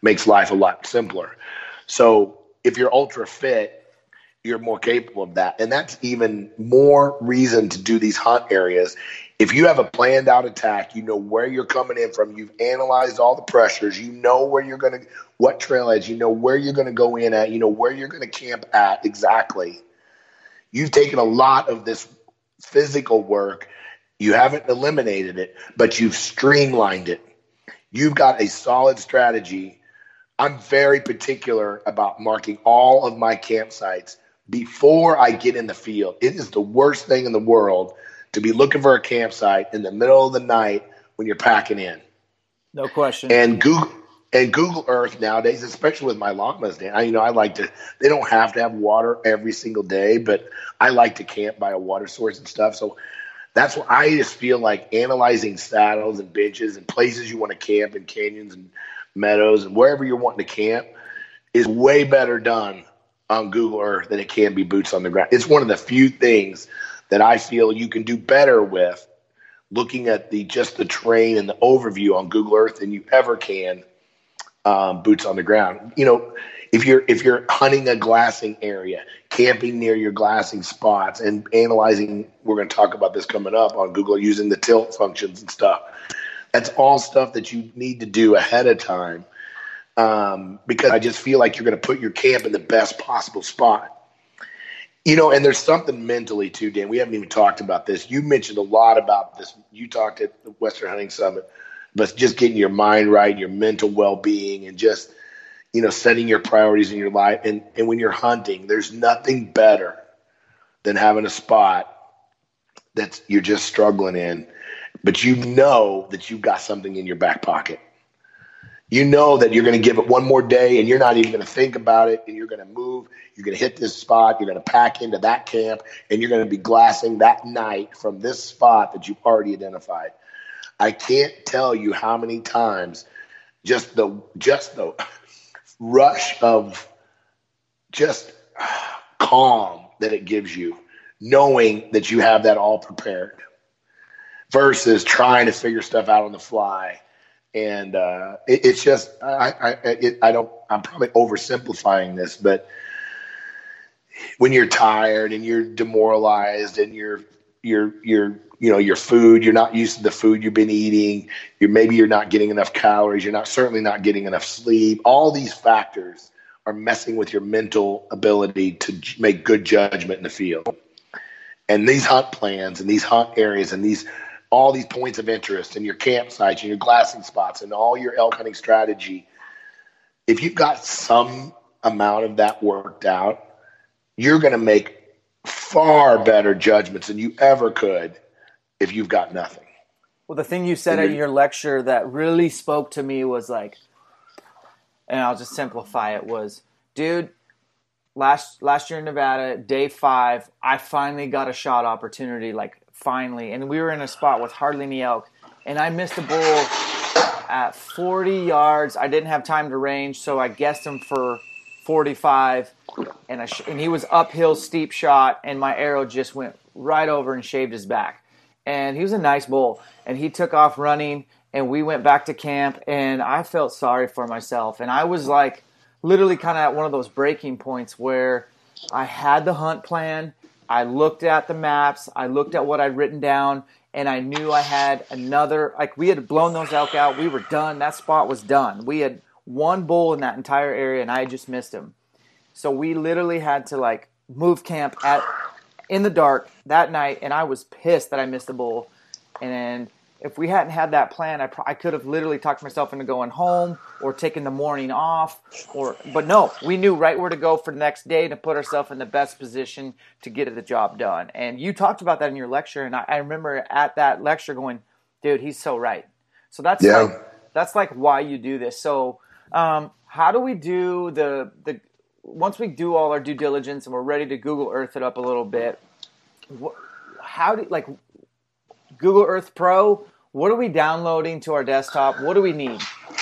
makes life a lot simpler. So if you're ultra fit, you're more capable of that. And that's even more reason to do these hunt areas. If you have a planned out attack, you know where you're coming in from, you've analyzed all the pressures, you know where you're going to, what trailheads, you know where you're going to go in at, you know where you're going to camp at exactly. You've taken a lot of this physical work. You haven't eliminated it, but you've streamlined it. You've got a solid strategy. I'm very particular about marking all of my campsites before I get in the field. It is the worst thing in the world to be looking for a campsite in the middle of the night when you're packing in. No question. And Google and Google Earth nowadays, especially with my llamas, Dan, I, you know, I like to, they don't have to have water every single day, but I like to camp by a water source and stuff. So that's why I just feel like analyzing saddles and benches and places you want to camp in canyons and meadows and wherever you're wanting to camp is way better done on Google Earth than it can be boots on the ground. It's one of the few things that I feel you can do better with looking at the just the terrain and the overview on Google Earth than you ever can um, boots on the ground. You know, if you're if you're hunting a glassing area, camping near your glassing spots, and analyzing, we're going to talk about this coming up on Google using the tilt functions and stuff. That's all stuff that you need to do ahead of time. Um, because I just feel like you're going to put your camp in the best possible spot. You know, and there's something mentally too, Dan. We haven't even talked about this. You mentioned a lot about this. You talked at the Western Hunting Summit, but just getting your mind right, your mental well-being, and just, you know, setting your priorities in your life. And, and when you're hunting, there's nothing better than having a spot that you're just struggling in, but you know that you've got something in your back pocket. You know that you're going to give it one more day and you're not even going to think about it, and you're going to move. You're going to hit this spot. You're going to pack into that camp, and you're going to be glassing that night from this spot that you've already identified. I can't tell you how many times just the just the rush of just calm that it gives you, knowing that you have that all prepared versus trying to figure stuff out on the fly. And uh, it, it's just, I, I, it, I don't, I'm probably oversimplifying this, but when you're tired and you're demoralized and you're, you're, you're, you know, your food, you're not used to the food you've been eating. You're maybe you're not getting enough calories. You're not certainly not getting enough sleep. All these factors are messing with your mental ability to j- make good judgment in the field. And these hunt plans and these hunt areas and these all these points of interest and your campsites and your glassing spots and all your elk hunting strategy, if you've got some amount of that worked out, you're going to make far better judgments than you ever could if you've got nothing. Well, the thing you said at your lecture that really spoke to me was like, and I'll just simplify it, was, dude, last last year in Nevada, day five, I finally got a shot opportunity, like finally, and we were in a spot with hardly any elk, and I missed a bull at forty yards. I didn't have time to range, so I guessed him for forty-five, and I sh- and he was uphill, steep shot, and my arrow just went right over and shaved his back. And he was a nice bull, and he took off running, and we went back to camp, and I felt sorry for myself, and I was like literally kind of at one of those breaking points where I had the hunt plan, I looked at the maps, I looked at what I'd written down, and I knew I had another, like we had blown those elk out, we were done, that spot was done. We had one bull in that entire area, and I had just missed him. So we literally had to like move camp at in the dark that night, and I was pissed that I missed the bull. And if we hadn't had that plan, I, pro- I could have literally talked myself into going home or taking the morning off. Or, but no, we knew right where to go for the next day to put ourselves in the best position to get the job done. And you talked about that in your lecture, and I, I remember at that lecture going, dude, he's so right. So that's yeah. like that's like why you do this. So um, how do we do the the once we do all our due diligence and we're ready to Google Earth it up a little bit? Wh- how do like Google Earth Pro? What are we downloading to our desktop? What do we need?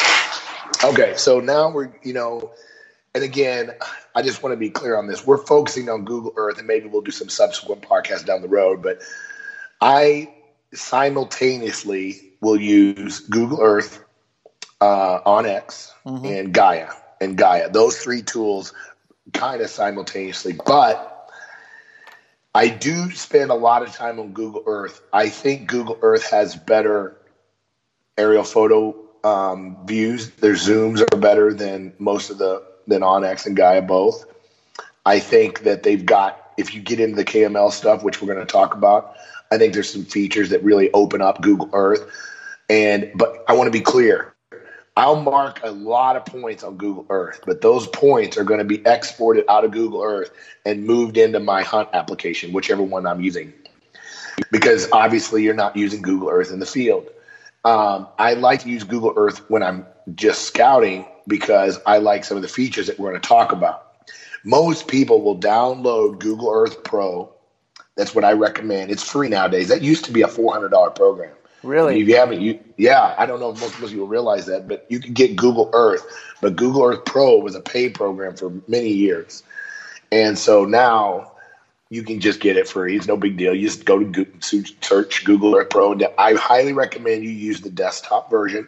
Okay, so now we're, you know, and again, I just want to be clear on this. We're focusing on Google Earth, and maybe we'll do some subsequent podcasts down the road, but I simultaneously will use Google Earth uh, OnX, mm-hmm. and Gaia. And Gaia. Those three tools kind of simultaneously. But I do spend a lot of time on Google Earth. I think Google Earth has better aerial photo um, views. Their zooms are better than most of the than OnX and Gaia both. I think that they've got, if you get into the K M L stuff, which we're going to talk about, I think there's some features that really open up Google Earth. And but I want to be clear. I'll mark a lot of points on Google Earth, but those points are going to be exported out of Google Earth and moved into my Hunt application, whichever one I'm using, because obviously you're not using Google Earth in the field. Um, I like to use Google Earth when I'm just scouting because I like some of the features that we're going to talk about. Most people will download Google Earth Pro. That's what I recommend. It's free nowadays. That used to be a four hundred dollars program. Really? If you haven't, you yeah, I don't know if most, most people realize that, but you can get Google Earth. But Google Earth Pro was a paid program for many years. And so now you can just get it free. It's no big deal. You just go to Google, search Google Earth Pro. I highly recommend you use the desktop version.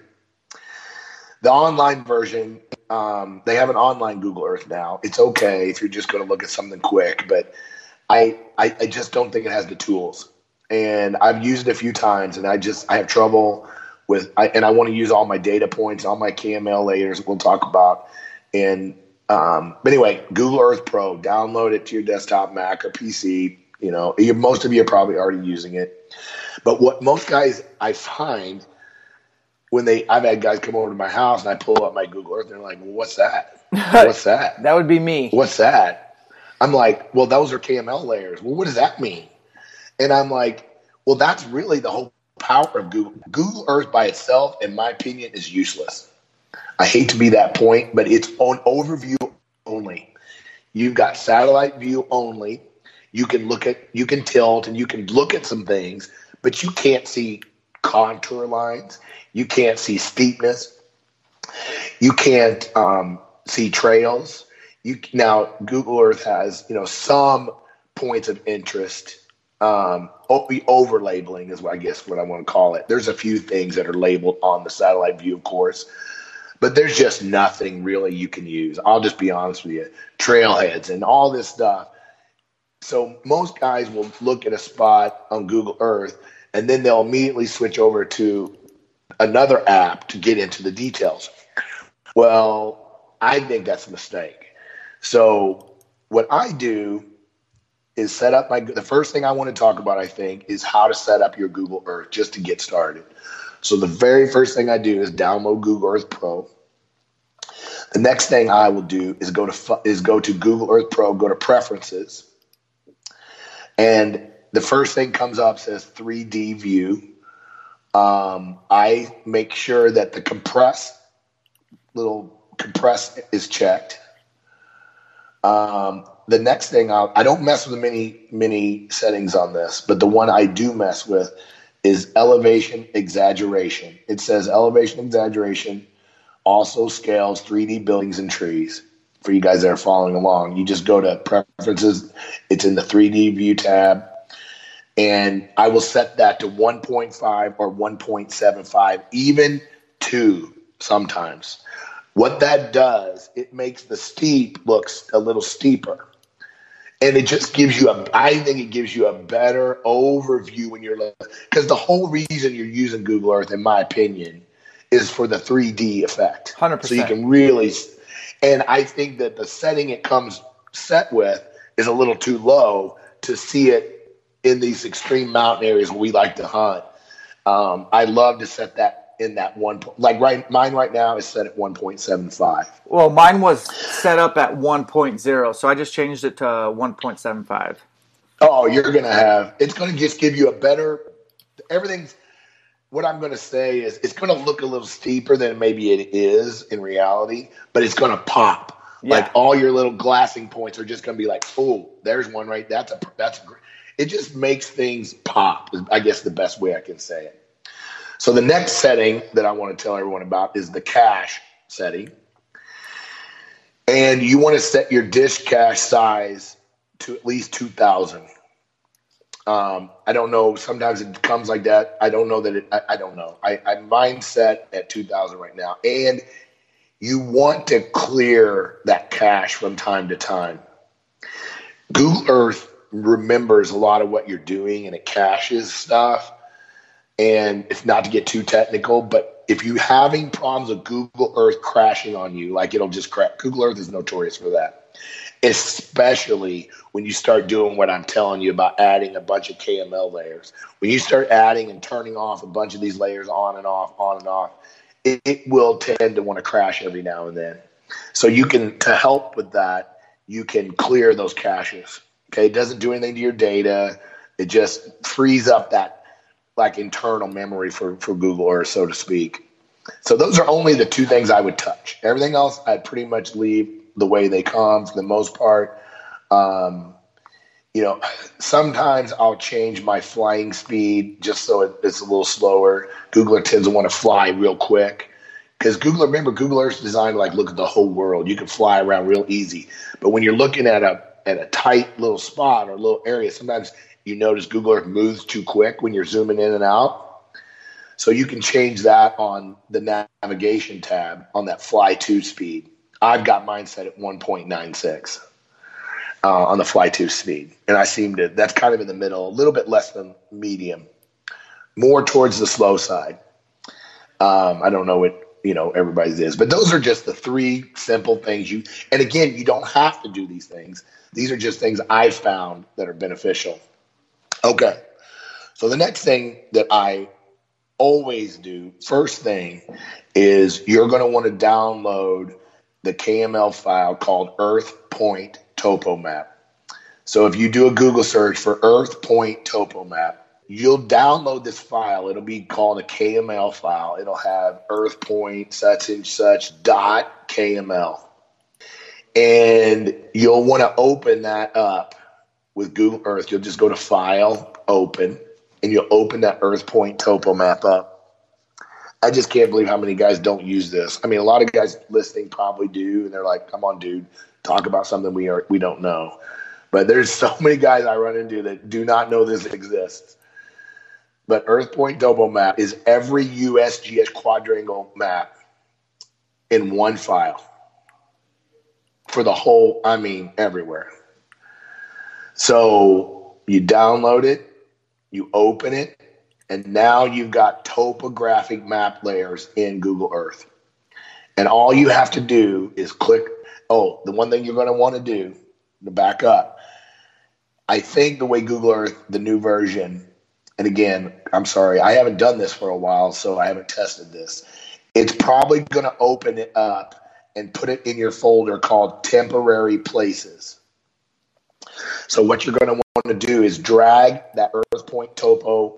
The online version, um, they have an online Google Earth now. It's okay if you're just going to look at something quick, but I, I, I just don't think it has the tools. And I've used it a few times, and I just I have trouble with. I, and I want to use all my data points, all my K M L layers. We'll talk about. And um, but anyway, Google Earth Pro. Download it to your desktop, Mac or P C. You know, you, most of you are probably already using it. But what most guys I find when they, I've had guys come over to my house and I pull up my Google Earth, and they're like, well, "What's that? What's that? That would be me. What's that?" I'm like, "Well, those are K M L layers." Well, what does that mean? And I'm like, well, that's really the whole power of Google. Google Earth by itself, in my opinion, is useless. I hate to be that point, but it's on overview only. You've got satellite view only. You can look at, you can tilt, and you can look at some things, but you can't see contour lines. You can't see steepness. You can't um, see trails. You now Google Earth has, you know, some points of interest. Um, over labeling is what I guess what I want to call it. There's a few things that are labeled on the satellite view, of course, but there's just nothing really you can use. I'll just be honest with you. Trailheads and all this stuff. So most guys will look at a spot on Google Earth and then they'll immediately switch over to another app to get into the details. Well, I think that's a mistake. So what I do is set up my, the first thing I want to talk about, I think, is how to set up your Google Earth just to get started. So the very first thing I do is download Google Earth Pro. The next thing I will do is go to is go to Google Earth Pro, go to Preferences, and the first thing comes up says three D view. Um, I make sure that the compress little compress is checked. Um, The next thing, I'll, I don't mess with many, many settings on this, but the one I do mess with is elevation exaggeration. It says elevation exaggeration also scales three D buildings and trees. For you guys that are following along, you just go to Preferences. It's in the three D view tab, and I will set that to one point five or one point seven five, even two sometimes. What that does, it makes the steep looks a little steeper. And it just gives you a, I think it gives you a better overview when you're looking. Because the whole reason you're using Google Earth, in my opinion, is for the three D effect. one hundred percent. So you can really, and I think that the setting it comes set with is a little too low to see it in these extreme mountain areas where we like to hunt. Um, I love to set that in that one, like right, mine right now is set at one point seven five. Well, mine was set up at one point zero, so I just changed it to one point seven five. Oh, you're going to have, it's going to just give you a better, everything's, what I'm going to say is it's going to look a little steeper than maybe it is in reality, but it's going to pop. Yeah. Like all your little glassing points are just going to be like, oh, there's one right. That's a, that's a, it just makes things pop, is I guess the best way I can say it. So the next setting that I want to tell everyone about is the cache setting. And you want to set your dish cache size to at least two thousand. Um, I don't know. Sometimes it comes like that. I don't know that it, I, I don't know. I, I'm mindset at two thousand right now. And you want to clear that cache from time to time. Google Earth remembers a lot of what you're doing and it caches stuff. And it's not to get too technical, but if you're having problems with Google Earth crashing on you, like it'll just crash. Google Earth is notorious for that. Especially when you start doing what I'm telling you about adding a bunch of K M L layers. When you start adding and turning off a bunch of these layers on and off, on and off, it, it will tend to want to crash every now and then. So you can, to help with that, you can clear those caches. Okay, it doesn't do anything to your data. It just frees up that like internal memory for, for Google Earth, so to speak. So those are only the two things I would touch. Everything else I'd pretty much leave the way they come for the most part. Um, you know, sometimes I'll change my flying speed just so it, it's a little slower. Google Earth tends to want to fly real quick because Google, remember, Google Earth's designed to like look at the whole world. You can fly around real easy. But when you're looking at a at a tight little spot or a little area, sometimes you notice Google Earth moves too quick when you're zooming in and out. So you can change that on the navigation tab on that fly to speed. I've got mine set at one point nine six uh, on the fly to speed. And I seem to, that's kind of in the middle, a little bit less than medium, more towards the slow side. Um, I don't know what, you know, everybody's is, but those are just the three simple things you, and again, you don't have to do these things. These are just things I've found that are beneficial. Okay. So the next thing that I always do, first thing is you're going to want to download the K M L file called Earth Point Topo Map. So if you do a Google search for Earth Point Topo Map, you'll download this file. It'll be called a K M L file. It'll have Earth Point such and such dot K M L. And you'll want to open that up with Google Earth. You'll just go to File, Open, and you'll open that Earth Point Topo Map up. I just can't believe how many guys don't use this. I mean, a lot of guys listening probably do, and they're like, come on, dude, talk about something we are we don't know. But there's so many guys I run into that do not know this exists. But Earth Point Topo Map is every U S G S quadrangle map in one file for the whole, I mean, everywhere. So you download it, you open it, and now you've got topographic map layers in Google Earth. And all you have to do is click. Oh, the one thing you're going to want to do to back up, I think the way Google Earth, the new version, and again, I'm sorry, I haven't done this for a while, so I haven't tested this. It's probably going to open it up and put it in your folder called temporary places. So what you're going to want to do is drag that Earth Point Topo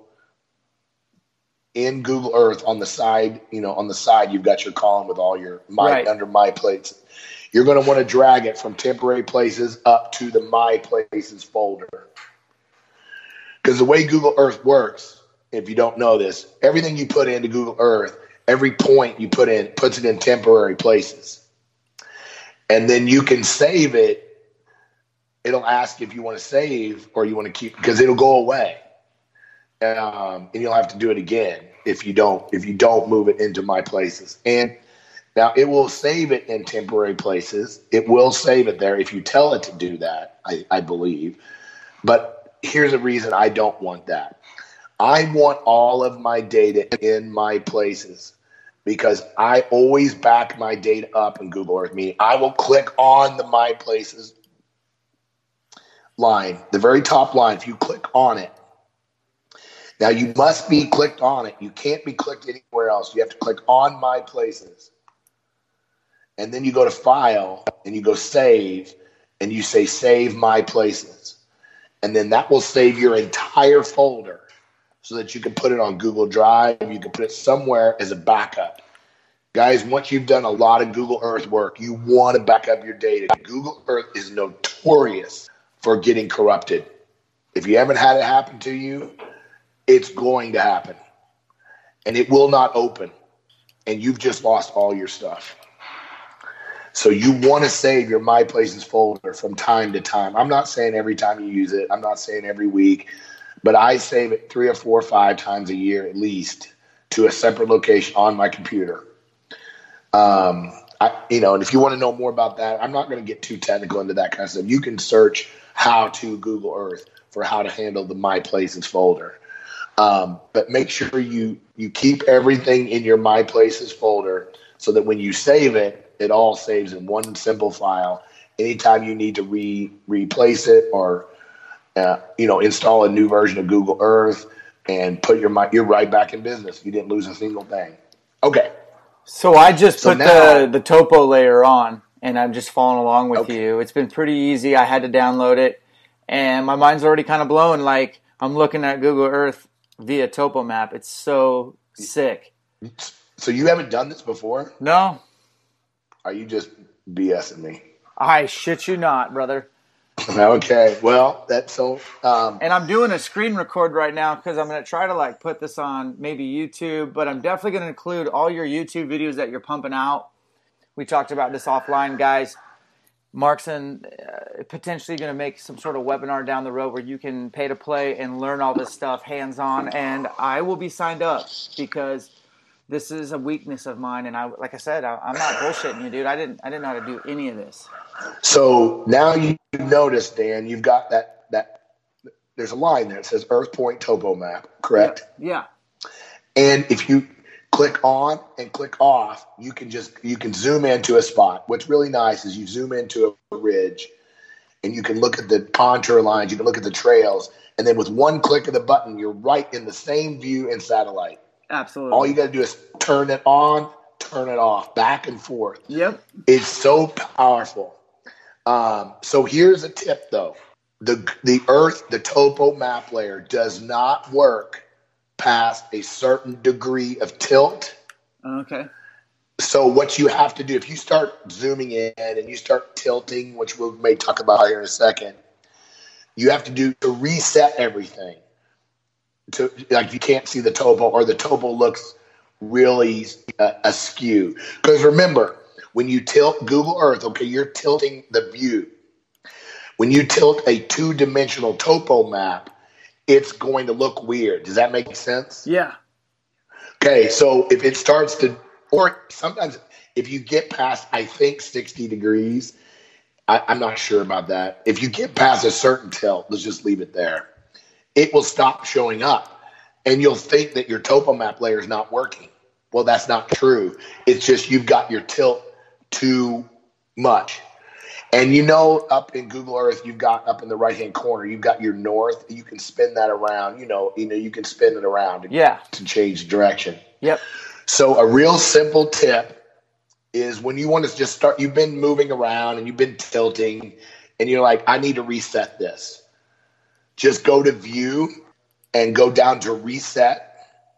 in Google Earth on the side, you know, on the side, you've got your column with all your my right. under my places. You're going to want to drag it from temporary places up to the my places folder. Because the way Google Earth works, if you don't know this, everything you put into Google Earth, every point you put in, puts it in temporary places. And then you can save it. It'll ask if you want to save or you want to keep, because it'll go away. Um, and you'll have to do it again if you don't if you don't move it into my places. And now it will save it in temporary places. It will save it there if you tell it to do that, I, I believe. But here's a reason I don't want that. I want all of my data in my places because I always back my data up in Google Earth. Meaning I will click on the My Places line, the very top line. If you click on it, now, you must be clicked on it. You can't be clicked anywhere else. You have to click on My Places. And then you go to File, and you go Save, and you say Save My Places. And then that will save your entire folder so that you can put it on Google Drive. You can put it somewhere as a backup. Guys, once you've done a lot of Google Earth work, you want to back up your data. Google Earth is notorious for getting corrupted. If you haven't had it happen to you, it's going to happen, and it will not open, and you've just lost all your stuff. So you want to save your My Places folder from time to time. I'm not saying every time you use it. I'm not saying every week, but I save it three or four or five times a year at least to a separate location on my computer. Um, I, you know, and if you want to know more about that, I'm not going to get too technical into that kind of stuff. You can search how to Google Earth for how to handle the My Places folder. Um, but make sure you, you keep everything in your My Places folder so that when you save it, it all saves in one simple file. Anytime you need to re replace it or, uh, you know, install a new version of Google Earth and put your, you're right back in business. You didn't lose a single thing. Okay. So I just So put now- the, the topo layer on, and I'm just following along with Okay. you. It's been pretty easy. I had to download it, and my mind's already kind of blown. Like, I'm looking at Google Earth via topo map. It's so sick. So you haven't done this before? No, Are you just BSing me? I shit you not, brother. Okay. Well, that's so. Um, And I'm doing a screen record right now because I'm going to try to like put this on maybe YouTube, but I'm definitely going to include all your YouTube videos that you're pumping out. We talked about this offline, guys. Mark's in, uh, potentially going to make some sort of webinar down the road where you can pay to play and learn all this stuff hands-on, and I will be signed up because this is a weakness of mine. And I, like I said, I, I'm not bullshitting you, dude. I didn't, I didn't know how to do any of this. so now you notice, Dan, you've got that that. There's a line there that says Earth Point Topo Map, correct? Yeah. And if you click on and click off, you can just you can zoom into a spot. What's really nice is you zoom into a ridge, and you can look at the contour lines. You can look at the trails, and then with one click of the button, you're right in the same view in satellite. Absolutely. All you got to do is turn it on, turn it off, back and forth. Yep. It's so powerful. Um, so here's a tip, though. The the Earth, the topo map layer does not work past a certain degree of tilt. Okay. So what you have to do, if you start zooming in and you start tilting, which we may talk about here in a second, you have to do to reset everything. To like you can't see the topo, or the topo looks really uh, askew. Because remember, when you tilt Google Earth, okay, you're tilting the view. When you tilt a two-dimensional topo map, it's going to look weird. Does that make sense? Yeah. Okay, so if it starts to, or sometimes if you get past, I think, sixty degrees, I, I'm not sure about that. If you get past a certain tilt, let's just leave it there, it will stop showing up. And you'll think that your topo map layer is not working. Well, that's not true. It's just you've got your tilt too much. And you know, up in Google Earth, you've got up in the right-hand corner, you've got your north. You can spin that around. You know, you know, you can spin it around Yeah. to change direction. Yep. So a real simple tip is when you want to just start, you've been moving around and you've been tilting, and you're like, I need to reset this. Just go to View and go down to Reset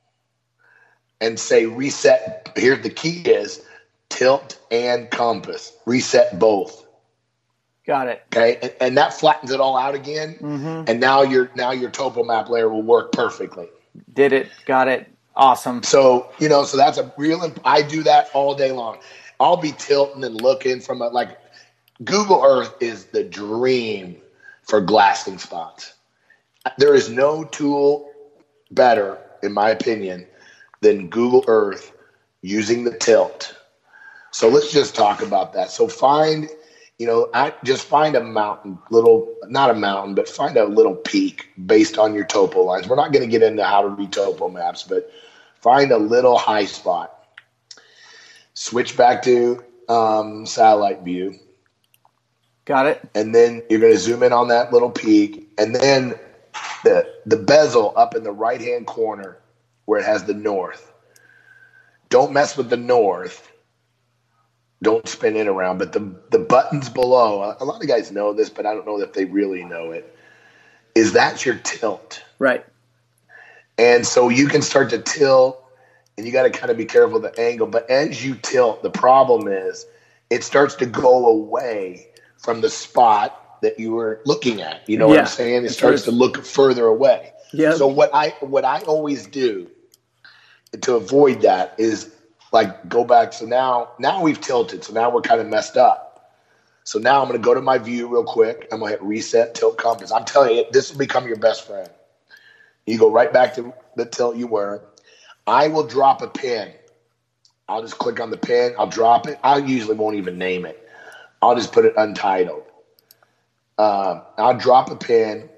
and say Reset. Here the key is tilt and compass. Reset both. Got it. Okay, and, and that flattens it all out again. Mm-hmm. And now your now your topo map layer will work perfectly. Did it. Got it. Awesome. So you know, so that's a real. I do that all day long. I'll be tilting and looking from a, like Google Earth is the dream for glassing spots. There is no tool better, in my opinion, than Google Earth using the tilt. So let's just talk about that. So find, you know, I just find a mountain, little, not a mountain, but find a little peak based on your topo lines. We're not going to get into how to read topo maps, but find a little high spot. Switch back to um, satellite view. Got it. And then you're going to zoom in on that little peak. And then the the bezel up in the right-hand corner where it has the north. Don't mess with the north. Don't spin it around. But the, the buttons below, a lot of guys know this, but I don't know if they really know it, is that's your tilt. Right. And so you can start to tilt, and you got to kind of be careful of the angle. But as you tilt, the problem is it starts to go away from the spot that you were looking at. You know Yeah. what I'm saying? It starts to look further away. Yeah. So what I what I always do to avoid that is like go back. So now now we've tilted. So now we're kind of messed up. So now I'm going to go to my view real quick. I'm going to hit reset, tilt compass. I'm telling you, this will become your best friend. You go right back to the tilt you were. I will drop a pin. I'll just click on the pin. I'll drop it. I usually won't even name it. I'll just put it untitled. Um, I'll drop a pin.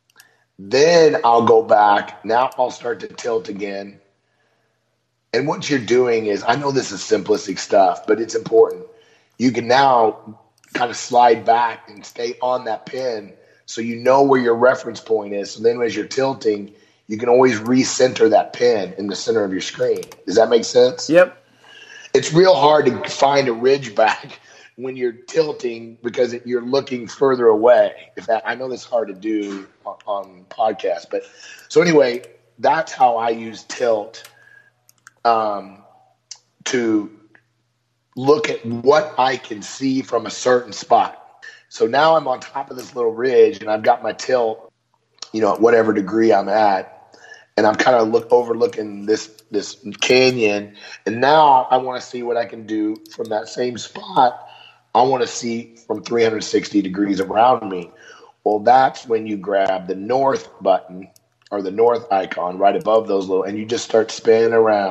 Then I'll go back. Now I'll start to tilt again. And what you're doing is, I know this is simplistic stuff, but it's important. You can now kind of slide back and stay on that pin so you know where your reference point is. So then as you're tilting, you can always recenter that pin in the center of your screen. Does that make sense? Yep. It's real hard to find a ridge back when you're tilting because it, you're looking further away. If that, I know that's hard to do on, on podcasts, but so anyway, that's how I use tilt um, to look at what I can see from a certain spot. So now I'm on top of this little ridge and I've got my tilt, you know, at whatever degree I'm at. And I'm kind of look overlooking this this canyon. And now I want to see what I can do from that same spot. I want to see from three hundred sixty degrees around me. Well, that's when you grab the north button or the north icon right above those little, and you just start spinning around.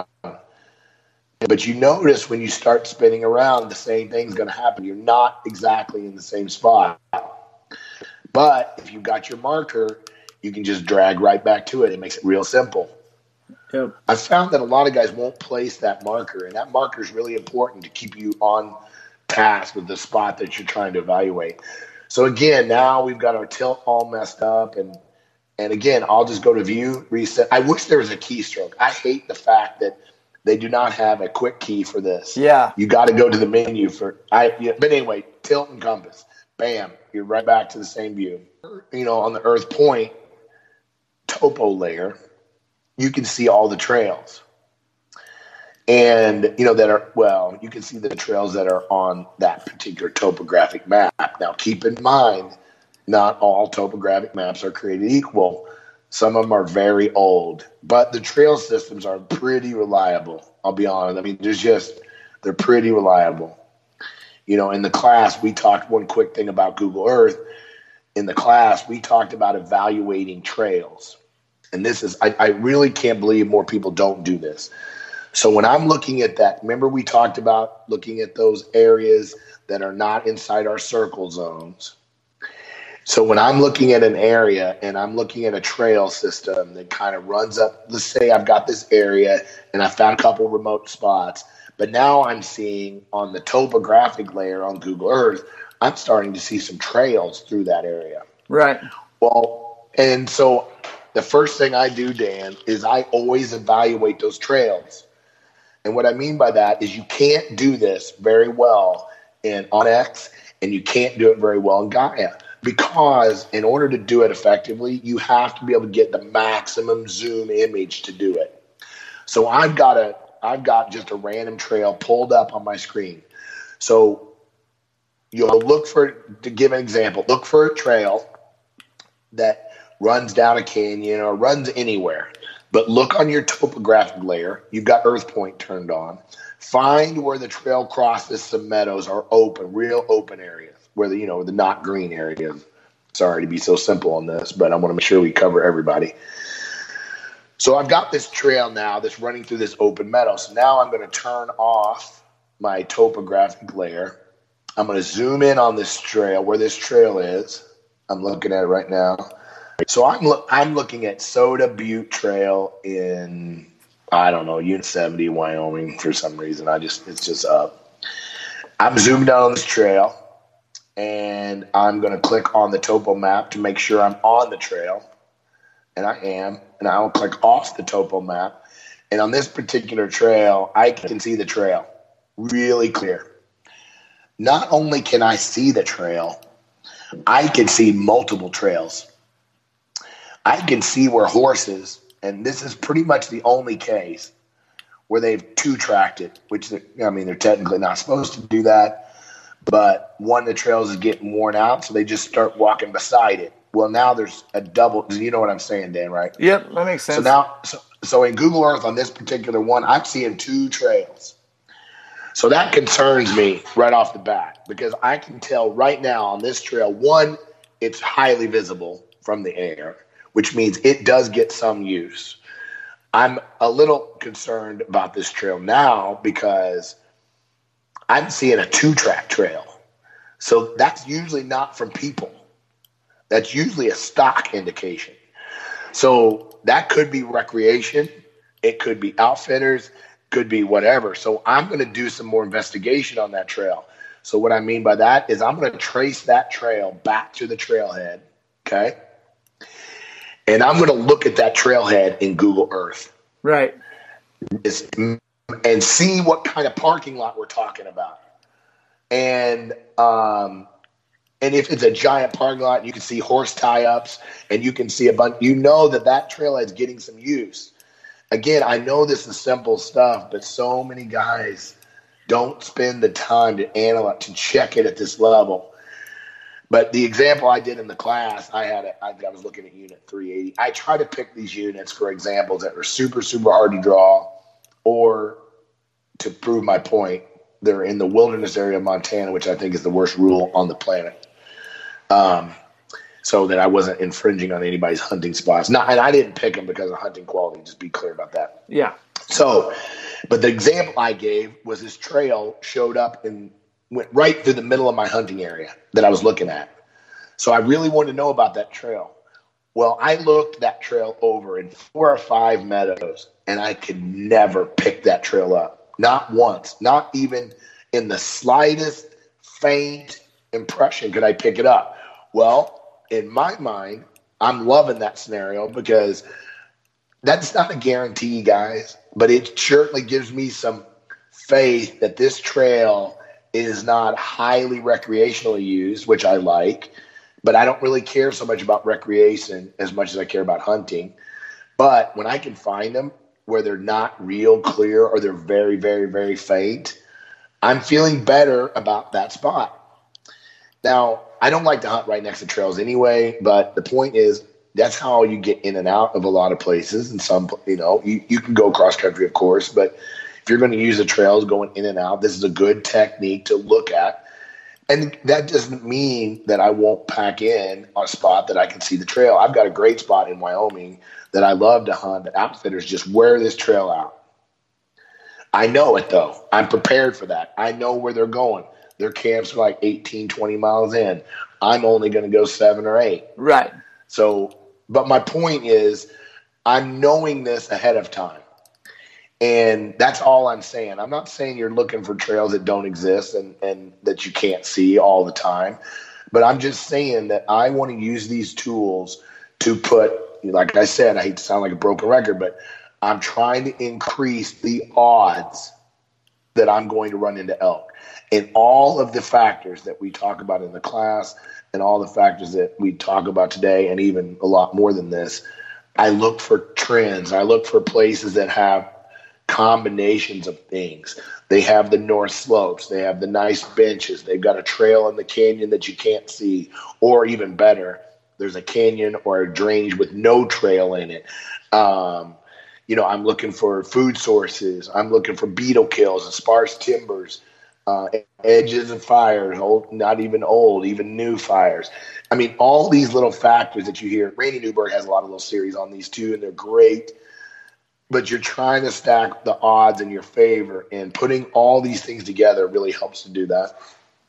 But you notice when you start spinning around, the same thing's going to happen. You're not exactly in the same spot. But if you've got your marker, you can just drag right back to it. It makes it real simple. Yep. I found that a lot of guys won't place that marker, and that marker is really important to keep you on task with the spot that you're trying to evaluate. So again, now we've got our tilt all messed up, and and again, I'll just go to view, reset. I wish there was a keystroke. I hate the fact that they do not have a quick key for this. Yeah. You got to go to the menu for I. Yeah, but anyway, tilt and compass. Bam, you're right back to the same view. You know, on the Earth Point topo layer, you can see all the trails. And, you know, that are, well, you can see the trails that are on that particular topographic map. Now, keep in mind, not all topographic maps are created equal. Some of them are very old, but the trail systems are pretty reliable. I'll be honest. I mean, there's just, they're pretty reliable. You know, in the class, we talked one quick thing about Google Earth. In the class, we talked about evaluating trails. And this is, I, I really can't believe more people don't do this. So when I'm looking at that, remember we talked about looking at those areas that are not inside our circle zones. So when I'm looking at an area and I'm looking at a trail system that kind of runs up, let's say I've got this area and I found a couple remote spots, but now I'm seeing on the topographic layer on Google Earth, I'm starting to see some trails through that area. Right. Well, and so the first thing I do, Dan, is I always evaluate those trails. And what I mean by that is you can't do this very well in OnX, and you can't do it very well in Gaia. Because in order to do it effectively, you have to be able to get the maximum zoom image to do it. So I've got a, I've got just a random trail pulled up on my screen. So you'll look for, to give an example, look for a trail that runs down a canyon or runs anywhere. But look on your topographic layer. You've got Earth Point turned on. Find where the trail crosses some meadows or open, real open areas, where the, you know, the not green areas. Sorry to be so simple on this, but I want to make sure we cover everybody. So I've got this trail now that's running through this open meadow. So now I'm going to turn off my topographic layer. I'm going to zoom in on this trail, where this trail is. I'm looking at it right now. So I'm lo- I'm looking at Soda Butte Trail in, I don't know, Unit seventy, Wyoming for some reason. I just, it's just up. I'm zoomed down on this trail, and I'm going to click on the topo map to make sure I'm on the trail. And I am. And I'll click off the topo map. And on this particular trail, I can see the trail really clear. Not only can I see the trail, I can see multiple trails. I can see where horses, and this is pretty much the only case where they've two-tracked it, which, I mean, they're technically not supposed to do that, but one of the trails is getting worn out, so they just start walking beside it. Well, now there's a double, you know what I'm saying, Dan, right? Yep, that makes sense. So now, so, so in Google Earth on this particular one, I'm seeing two trails. So that concerns me right off the bat, because I can tell right now on this trail, one, it's highly visible from the air, which means it does get some use. I'm a little concerned about this trail now because I'm seeing a two-track trail. So that's usually not from people. That's usually a stock indication. So that could be recreation. It could be outfitters, could be whatever. So I'm going to do some more investigation on that trail. So what I mean by that is I'm going to trace that trail back to the trailhead, okay? And I'm going to look at that trailhead in Google Earth. Right. It's, and see what kind of parking lot we're talking about. And um, and if it's a giant parking lot, you can see horse tie-ups, and you can see a bunch. You know that that trailhead's getting some use. Again, I know this is simple stuff, but so many guys don't spend the time to analyze, to check it at this level. But the example I did in the class, I had a, I, I was looking at unit three eighty. I try to pick these units for examples that are super, super hard to draw, or to prove my point, they're in the wilderness area of Montana, which I think is the worst rule on the planet. Um, so that I wasn't infringing on anybody's hunting spots. Not, and I didn't pick them because of hunting quality. Just be clear about that. Yeah. So, but the example I gave was this trail showed up and went right through the middle of my hunting area that I was looking at. So I really wanted to know about that trail. Well, I looked that trail over in four or five meadows, and I could never pick that trail up. Not once. Not even in the slightest faint impression could I pick it up. Well, in my mind, I'm loving that scenario because that's not a guarantee, guys, but it certainly gives me some faith that this trail is not highly recreationally used, which I like, but I don't really care so much about recreation as much as I care about hunting. But when I can find them where they're not real clear or they're very, very, very faint, I'm feeling better about that spot. Now, I don't like to hunt right next to trails anyway, but the point is that's how you get in and out of a lot of places. And some, you know, you, you can go cross country, of course, but if you're going to use the trails going in and out, this is a good technique to look at. And that doesn't mean that I won't pack in a spot that I can see the trail. I've got a great spot in Wyoming that I love to hunt, that outfitters just wear this trail out. I know it, though. I'm prepared for that. I know where they're going. Their camps are like eighteen, twenty miles in. I'm only going to go seven or eight. Right. So, but my point is I'm knowing this ahead of time. And that's all I'm saying. I'm not saying you're looking for trails that don't exist and, and that you can't see all the time. But I'm just saying that I want to use these tools to put, like I said, I hate to sound like a broken record, but I'm trying to increase the odds that I'm going to run into elk. And all of the factors that we talk about in the class and all the factors that we talk about today, and even a lot more than this, I look for trends. I look for places that have combinations of things. They have the north slopes. They have the nice benches. They've got a trail in the canyon that you can't see. Or even better, there's a canyon or a drainage with no trail in it. Um, you know, I'm looking for food sources. I'm looking for beetle kills and sparse timbers. Uh, edges of fires, old, not even old, even new fires. I mean, all these little factors that you hear. Randy Newberg has a lot of little series on these too, and they're great. But you're trying to stack the odds in your favor, and putting all these things together really helps to do that.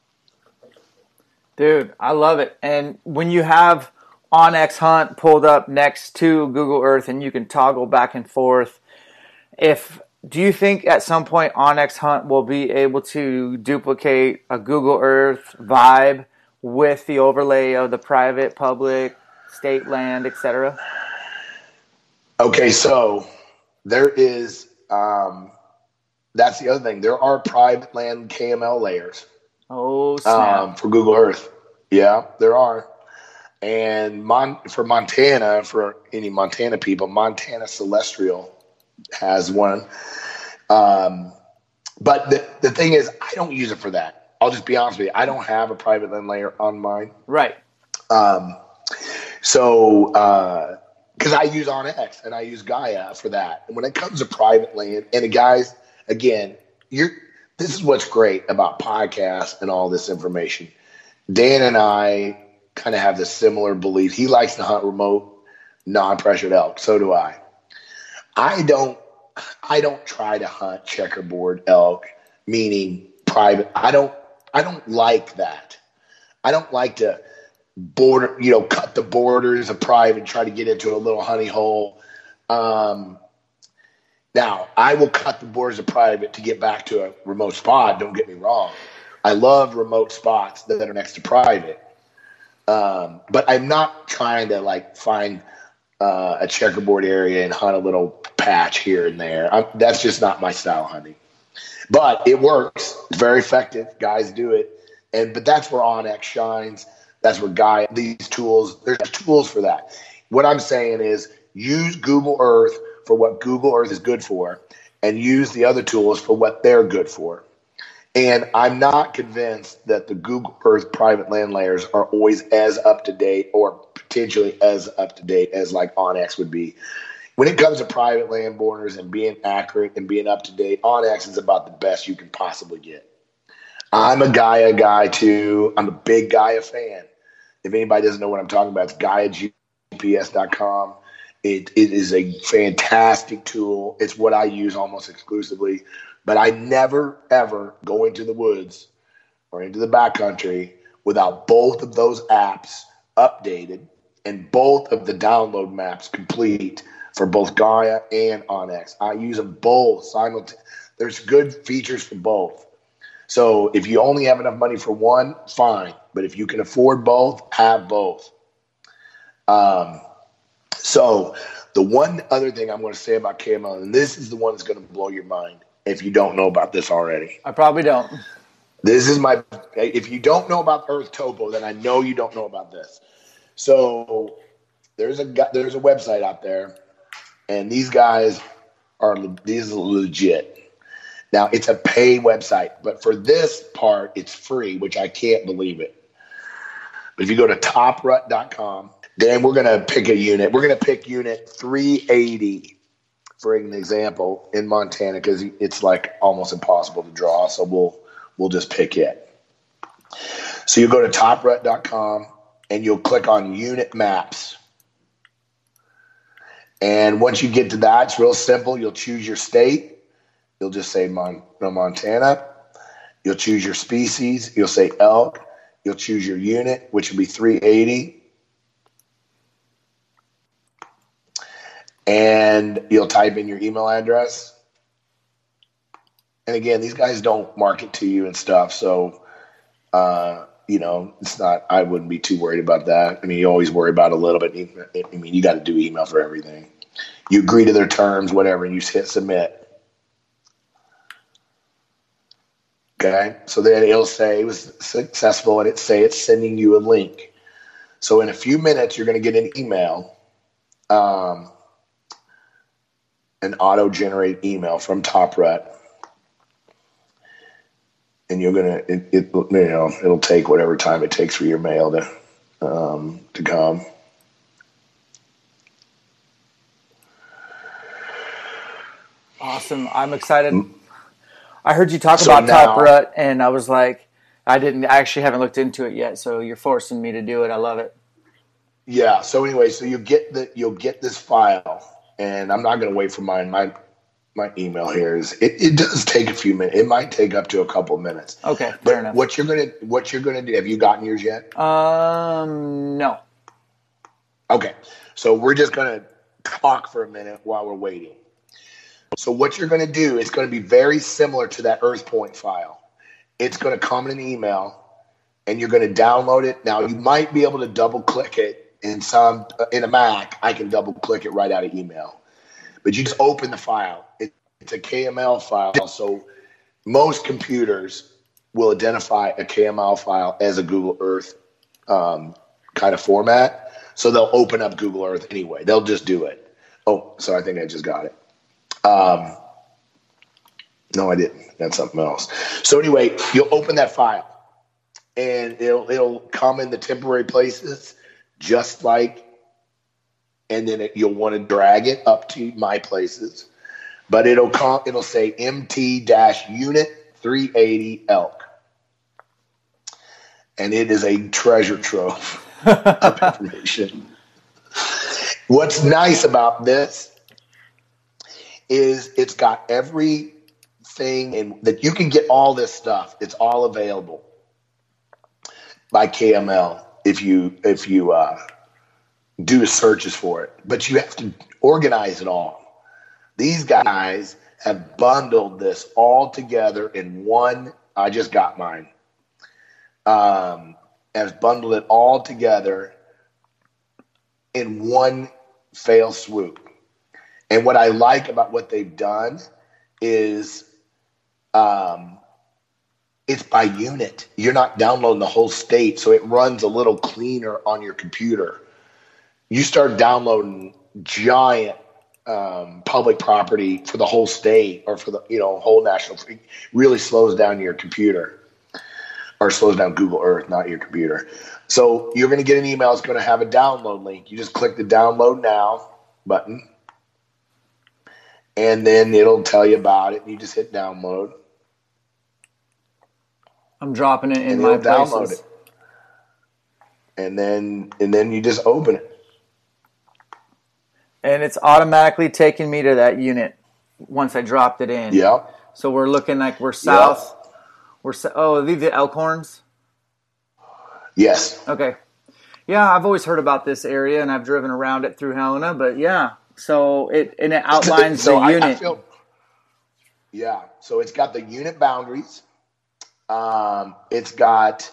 Dude, I love it. And when you have OnX Hunt pulled up next to Google Earth and you can toggle back and forth, if do you think at some point OnX Hunt will be able to duplicate a Google Earth vibe with the overlay of the private, public, state land, et cetera? Okay, so there is, um, that's the other thing. There are private land K M L layers. Oh, snap. Um, for Google Earth. Yeah, there are. And Mon- for Montana, for any Montana people, Montana Celestial has one. Um, but the, the thing is, I don't use it for that. I'll just be honest with you. I don't have a private land layer on mine. Right. Um, so, uh, because I use OnX and I use Gaia for that. And when it comes to private land, and guys, again, you're this is what's great about podcasts and all this information. Dan and I kind of have this similar belief. He likes to hunt remote non-pressured elk. So do I. I don't I don't try to hunt checkerboard elk, meaning private. I don't I don't like that. I don't like to border, you know, cut the borders of private and try to get into a little honey hole. Um, now, I will cut the borders of private to get back to a remote spot. Don't get me wrong. I love remote spots that are next to private. Um, but I'm not trying to like find uh, a checkerboard area and hunt a little patch here and there. I'm, that's just not my style hunting. But it works. It's very effective. Guys do it. And but that's where onX shines. That's where Gaia, these tools, there's tools for that. What I'm saying is use Google Earth for what Google Earth is good for and use the other tools for what they're good for. And I'm not convinced that the Google Earth private land layers are always as up-to-date or potentially as up-to-date as like onX would be. When it comes to private land borders and being accurate and being up-to-date, onX is about the best you can possibly get. I'm a Gaia guy too. I'm a big Gaia fan. If anybody doesn't know what I'm talking about, it's Gaia G P S dot com. It, it is a fantastic tool. It's what I use almost exclusively. But I never, ever go into the woods or into the backcountry without both of those apps updated and both of the download maps complete for both Gaia and onX. I use them both simultaneously. There's good features for both. So if you only have enough money for one, fine. But if you can afford both, have both. Um, so the one other thing I'm going to say about K M L, and this is the one that's going to blow your mind if you don't know about this already. I probably don't. This is my – if you don't know about Earth Topo, then I know you don't know about this. So there's a there's a website out there, and these guys are – these are legit. Now, it's a pay website, but for this part, it's free, which I can't believe it. But if you go to top rut dot com, then we're going to pick a unit. We're going to pick unit three eighty, for an example, in Montana, because it's like almost impossible to draw, so we'll we'll just pick it. So you go to top rut dot com, and you'll click on unit maps. And once you get to that, it's real simple. You'll choose your state. You'll just say Mon- no, Montana. You'll choose your species. You'll say elk. You'll choose your unit, which will be three eighty. And you'll type in your email address. And again, these guys don't market to you and stuff. So, uh, you know, it's not, I wouldn't be too worried about that. I mean, you always worry about a little bit. I mean, you got to do email for everything. You agree to their terms, whatever, and you hit submit. Okay, so then it'll say it was successful, and it say it's sending you a link. So in a few minutes, you're going to get an email, um, an auto-generate email from TopRut, and you're going to it, it you know it'll take whatever time it takes for your mail to um, to come. Awesome! I'm excited. I heard you talk So about now- Top Rut, and I was like, I didn't. I actually haven't looked into it yet, so you're forcing me to do it. I love it. Yeah. So anyway, so you get the you'll get this file, and I'm not going to wait for mine. My my email here is it, it does take a few minutes. It might take up to a couple of minutes. Okay, But fair enough. what you're gonna what you're gonna do? Have you gotten yours yet? Um, no. Okay. So we're just gonna talk for a minute while we're waiting. So what you're going to do is going to be very similar to that EarthPoint file. It's going to come in an email, and you're going to download it. Now, you might be able to double-click it in some in a Mac. I can double-click it right out of email. But you just open the file. It, it's a K M L file, so most computers will identify a K M L file as a Google Earth um, kind of format. So they'll open up Google Earth anyway. They'll just do it. Oh, so I think I just got it. Um, no, I didn't. That's something else. So anyway, you'll open that file, and it'll it'll come in the temporary places, just like, and then it, you'll want to drag it up to my places, but it'll come. It'll say M T unit three eighty elk, and it is a treasure trove of information. What's nice about this is it's got everything in that you can get all this stuff. It's all available by K M L if you if you uh, do searches for it. But you have to organize it all. These guys have bundled this all together in one. I just got mine. Um, has bundled it all together in one fail swoop. And what I like about what they've done is um, it's by unit. You're not downloading the whole state, so it runs a little cleaner on your computer. You start downloading giant um, public property for the whole state or for the you know whole national, it really slows down your computer or slows down Google Earth, not your computer. So you're going to get an email. It's going to have a download link. You just click the download now button, and then it'll tell you about it. You just hit download. I'm dropping it in and my download places. it. And then and then you just open it. And it's automatically taking me to that unit once I dropped it in. Yeah. So we're looking like we're south. Yep. We're so, oh, are these the Elkhorns? Yes. Okay. Yeah, I've always heard about this area, and I've driven around it through Helena. But yeah, so it and it outlines so the I, unit. I feel, yeah. So it's got the unit boundaries. Um, it's got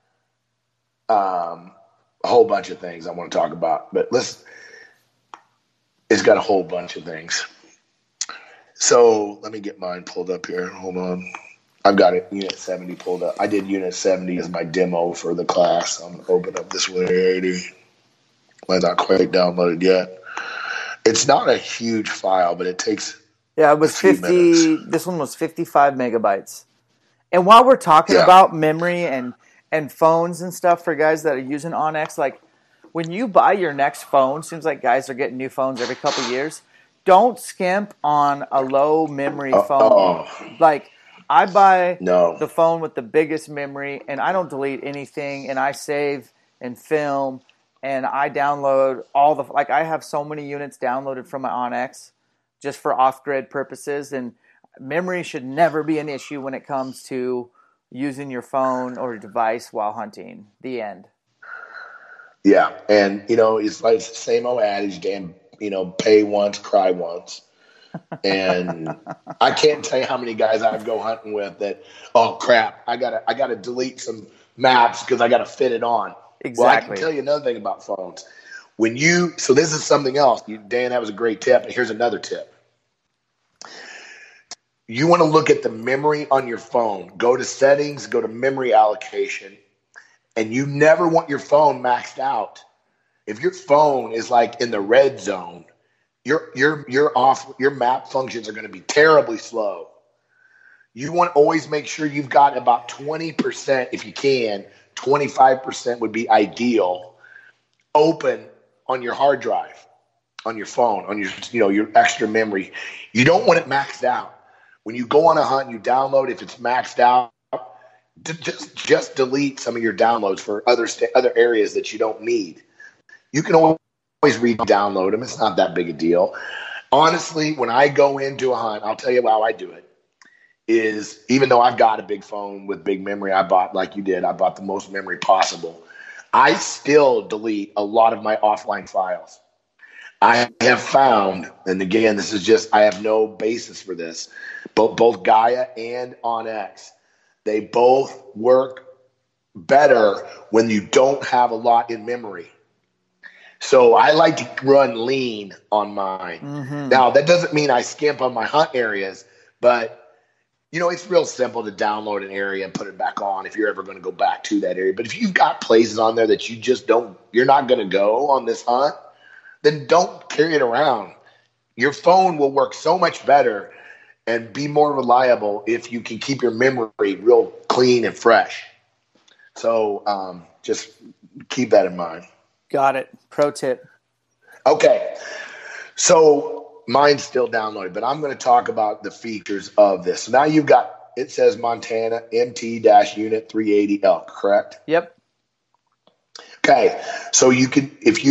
um, a whole bunch of things I want to talk about, but let's. It's got a whole bunch of things. So let me get mine pulled up here. Hold on. I've got it, Unit seventy pulled up. I did Unit seventy as my demo for the class. I'm going to open up this one eighty. Mine's not quite downloaded yet. It's not a huge file, but it takes Yeah, it was fifty. Minutes. This one was fifty-five megabytes. And while we're talking yeah. about memory and, and phones and stuff for guys that are using OnX, like, when you buy your next phone, seems like guys are getting new phones every couple of years. Don't skimp on a low memory uh, phone. Oh. Like I buy no. the phone with the biggest memory, and I don't delete anything, and I save and film, and I download all the like. I have so many units downloaded from my OnX just for off-grid purposes, and memory should never be an issue when it comes to using your phone or device while hunting. The end. Yeah, and, you know, it's like it's the same old adage, Dan, you know, pay once, cry once. And I can't tell you how many guys I go hunting with that, oh, crap, I got to I gotta delete some maps because I got to fit it on. Exactly. Well, I can tell you another thing about phones. When you – so this is something else. You, Dan, that was a great tip, and here's another tip. You want to look at the memory on your phone. Go to settings, go to memory allocation. And you never want your phone maxed out. If your phone is like in the red zone, your your your off your map functions are going to be terribly slow. You want to always make sure you've got about twenty percent, if you can, twenty-five percent would be ideal, open on your hard drive, on your phone, on your you know your extra memory. You don't want it maxed out. When you go on a hunt and you download, if it's maxed out, Just just delete some of your downloads for other st- other areas that you don't need. You can always re-download them. It's not that big a deal. Honestly, when I go into a hunt, I'll tell you how I do it. Is even though I've got a big phone with big memory, I bought like you did. I bought the most memory possible. I still delete a lot of my offline files. I have found, and again, this is just I have no basis for this, but both Gaia and OnX. They both work better when you don't have a lot in memory. So I like to run lean on mine. Mm-hmm. Now, that doesn't mean I skimp on my hunt areas, but, you know, it's real simple to download an area and put it back on if you're ever going to go back to that area. But if you've got places on there that you just don't, you're not going to go on this hunt, then don't carry it around. Your phone will work so much better and be more reliable if you can keep your memory real clean and fresh. So um, just keep that in mind. Got it. Pro tip. Okay. So mine's still downloaded, but I'm going to talk about the features of this. So now you've got, it says Montana M T-Unit three eighty elk, correct? Yep. Okay. So you can, if you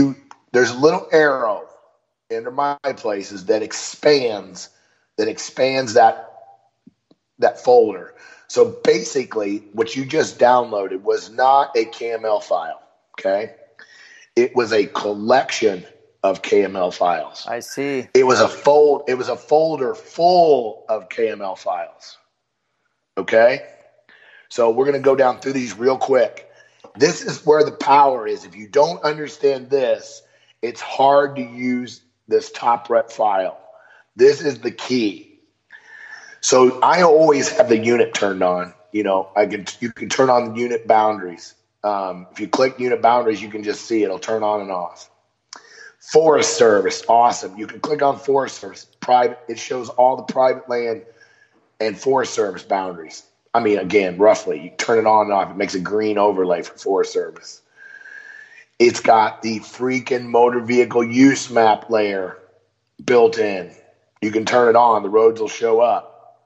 there's a little arrow under my places that expands that expands that that folder. So basically, what you just downloaded was not a K M L file, okay? It was a collection of K M L files. I see. It was a fold. It was a folder full of K M L files. Okay, so we're going to go down through these real quick. This is where the power is. If you don't understand this, it's hard to use this top rep file. This is the key. So I always have the unit turned on. You know, I can you can turn on the unit boundaries. Um, if you click unit boundaries, you can just see it'll turn on and off. Forest Service, awesome. You can click on Forest Service, private. It shows all the private land and Forest Service boundaries. I mean, again, roughly, you turn it on and off. It makes a green overlay for Forest Service. It's got the freaking motor vehicle use map layer built in. You can turn it on. The roads will show up.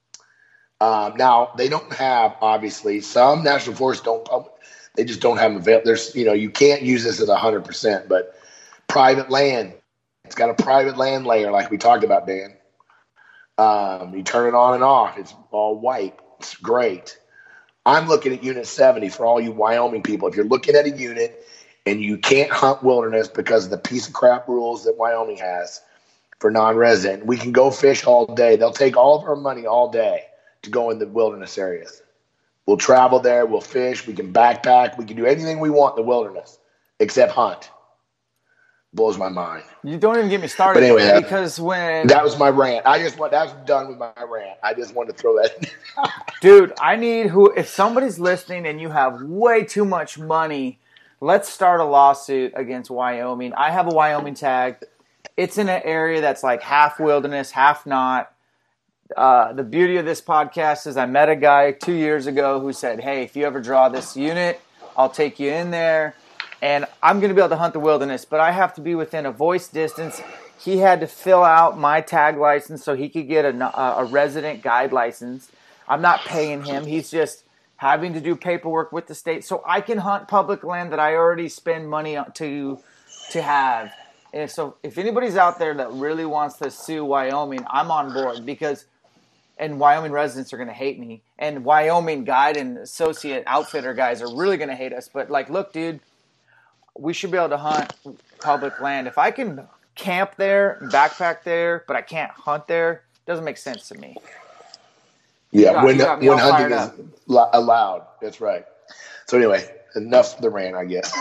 Um, now, they don't have, obviously, some national forests don't public. They just don't have them available. There's, you know, you can't use this at one hundred percent, but private land. It's got a private land layer like we talked about, Dan. Um, you turn it on and off. It's all white. It's great. I'm looking at Unit seventy for all you Wyoming people. If you're looking at a unit and you can't hunt wilderness because of the piece of crap rules that Wyoming has for non-resident, we can go fish all day. They'll take all of our money all day to go in the wilderness areas. We'll travel there. We'll fish. We can backpack. We can do anything we want in the wilderness except hunt. Blows my mind. You don't even get me started. But anyway, that, because when that was my rant. I just want that's done with my rant. I just wanted to throw that in. Dude, I need who if somebody's listening and you have way too much money, let's start a lawsuit against Wyoming. I have a Wyoming tag. It's in an area that's like half wilderness, half not. Uh, the beauty of this podcast is I met a guy two years ago who said, hey, if you ever draw this unit, I'll take you in there. And I'm going to be able to hunt the wilderness, but I have to be within a voice distance. He had to fill out my tag license so he could get a, a resident guide license. I'm not paying him. He's just having to do paperwork with the state so I can hunt public land that I already spend money on to to have. And so if anybody's out there that really wants to sue Wyoming, I'm on board because and Wyoming residents are going to hate me. And Wyoming guide and associate outfitter guys are really going to hate us. But like, look, dude, we should be able to hunt public land. If I can camp there, backpack there, but I can't hunt there, it doesn't make sense to me. Yeah, got, when, when hunting is up. allowed. That's right. So anyway, enough of the rant, I guess.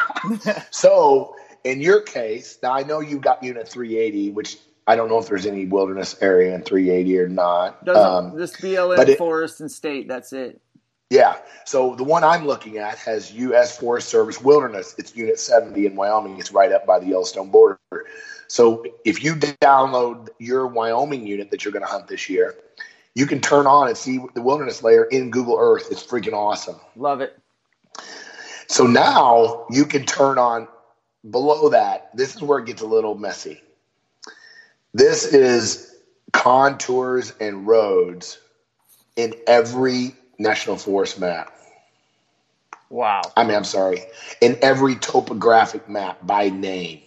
So in your case, now I know you got Unit three eighty, which I don't know if there's any wilderness area in three eighty or not. Doesn't, um, just B L M, it, forest, and state. That's it. Yeah. So the one I'm looking at has U S Forest Service Wilderness. It's Unit seventy in Wyoming. It's right up by the Yellowstone border. So if you download your Wyoming unit that you're going to hunt this year, you can turn on and see the wilderness layer in Google Earth. It's freaking awesome. Love it. So now you can turn on below that. This is where it gets a little messy. This is contours and roads in every National Forest map. Wow. I mean, I'm sorry. In every topographic map by name.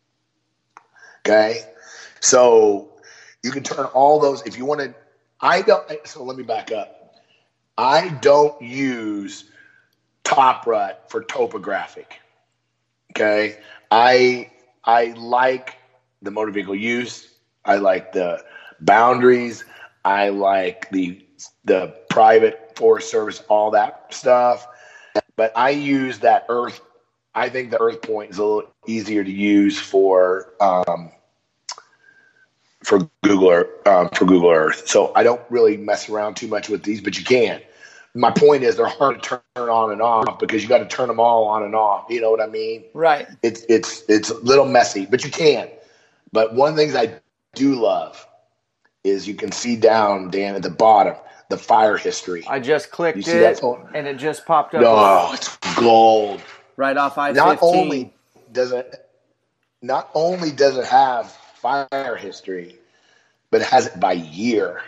Okay? So you can turn all those if you want to. I don't. So let me back up. I don't use Top Rut for topographic. Okay? I I like the motor vehicle use. I like the boundaries. I like the the private Forest Service, all that stuff. But I use that Earth. I think the Earth Point is a little easier to use for um, for Google Earth, um, for Google Earth. So I don't really mess around too much with these, but you can. My point is they're hard to turn on and off because you got to turn them all on and off. You know what I mean? Right. It's it's it's a little messy, but you can. But one of the things I do love is you can see down, Dan, at the bottom, the fire history. I just clicked You see it, that? and it just popped up. No, it's gold. Right off I fifteen. Not only does it, not only does it have fire history, but it has it by year.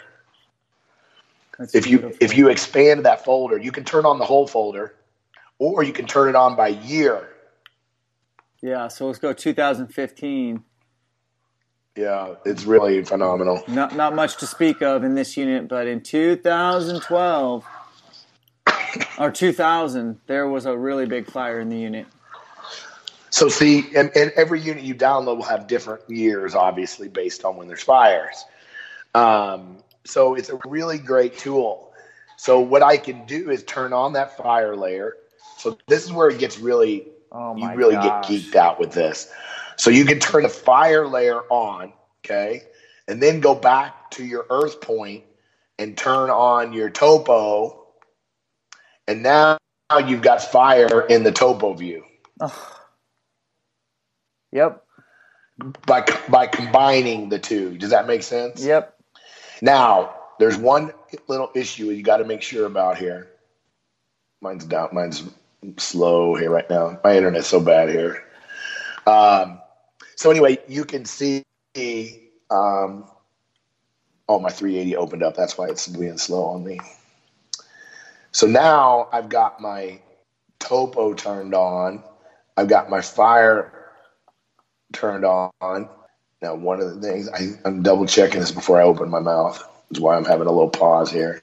That's if you beautiful. if you expand that folder, you can turn on the whole folder, or you can turn it on by year. Yeah, so let's go two thousand fifteen. Yeah, it's really phenomenal. Not not much to speak of in this unit, but in two thousand twelve or two thousand, there was a really big fire in the unit. So see, and, and every unit you download will have different years, obviously, based on when there's fires. Um, so it's a really great tool. So what I can do is turn on that fire layer. So this is where it gets really, Oh you my really gosh. get geeked out with this. So you can turn the fire layer on, okay, and then go back to your earth point and turn on your topo, and now you've got fire in the topo view. Oh. Yep. By by combining the two. Does that make sense? Yep. Now, there's one little issue you got to make sure about here. Mine's down. Mine's slow here right now. My internet's so bad here. Um, so anyway, you can see, um, oh, my three eighty opened up. That's why it's being slow on me. So now I've got my topo turned on. I've got my fire turned on. Now, one of the things, I, I'm double checking this before I open my mouth. That's why I'm having a little pause here.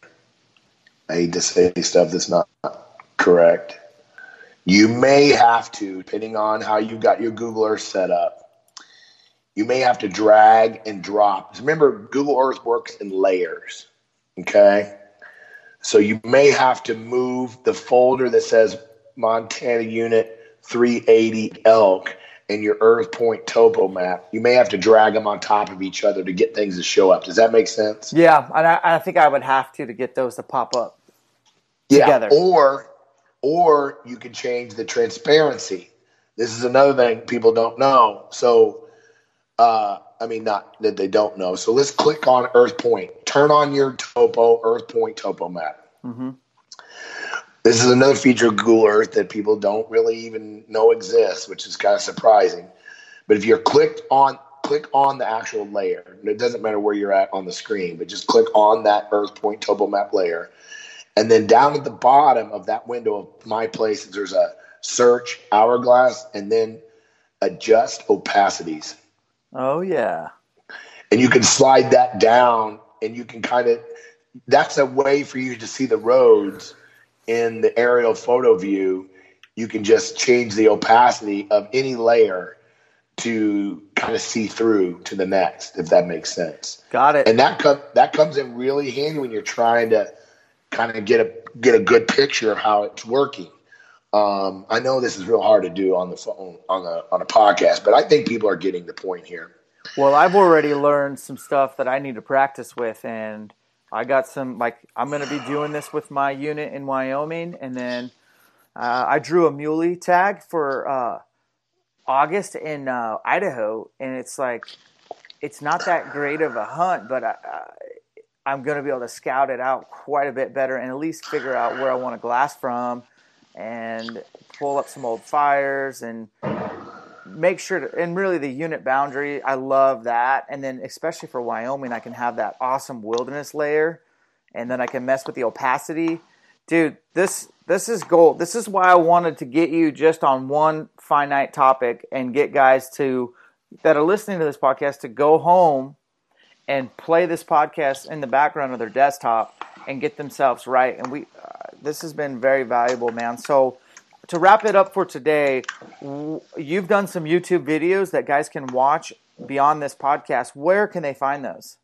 I hate to say stuff that's not correct. You may have to, depending on how you got your Google Earth set up, you may have to drag and drop. Remember, Google Earth works in layers, okay? So you may have to move the folder that says Montana Unit three eighty Elk and your Earth Point topo map. You may have to drag them on top of each other to get things to show up. Does that make sense? Yeah, and I, I think I would have to to get those to pop up Yeah, together. or or you can change the transparency. This is another thing people don't know. So, uh, I mean, not that they don't know. So let's click on Earth Point. Turn on your topo, Earth Point topo map. Mm-hmm. This is another feature of Google Earth that people don't really even know exists, which is kind of surprising. But if you're clicked on, click on the actual layer. And it doesn't matter where you're at on the screen, but just click on that Earth Point topo map layer. And then down at the bottom of that window of My Places, there's a search hourglass and then adjust opacities. Oh, yeah. And you can slide that down and you can kind of, that's a way for you to see the roads in the aerial photo view. You can just change the opacity of any layer to kind of see through to the next, if that makes sense. Got it. And that com- that comes in really handy when you're trying to kind of get a get a good picture of how it's working. Um, I know this is real hard to do on the phone on a on a podcast, but I think people are getting the point here. Well, I've already learned some stuff that I need to practice with, and I got some, like, I'm going to be doing this with my unit in Wyoming, and then uh, I drew a muley tag for uh, August in uh, Idaho, and it's like, it's not that great of a hunt, but I, I, I'm going to be able to scout it out quite a bit better and at least figure out where I want to glass from and pull up some old fires and make sure to, and really the unit boundary, I love that. And then especially for Wyoming, I can have that awesome wilderness layer, and then I can mess with the opacity. Dude, this this is gold. This is why I wanted to get you just on one finite topic and get guys to that are listening to this podcast to go home and play this podcast in the background of their desktop and get themselves right. And we uh, this has been very valuable, man. So to wrap it up for today, you've done some YouTube videos that guys can watch beyond this podcast. Where can they find those?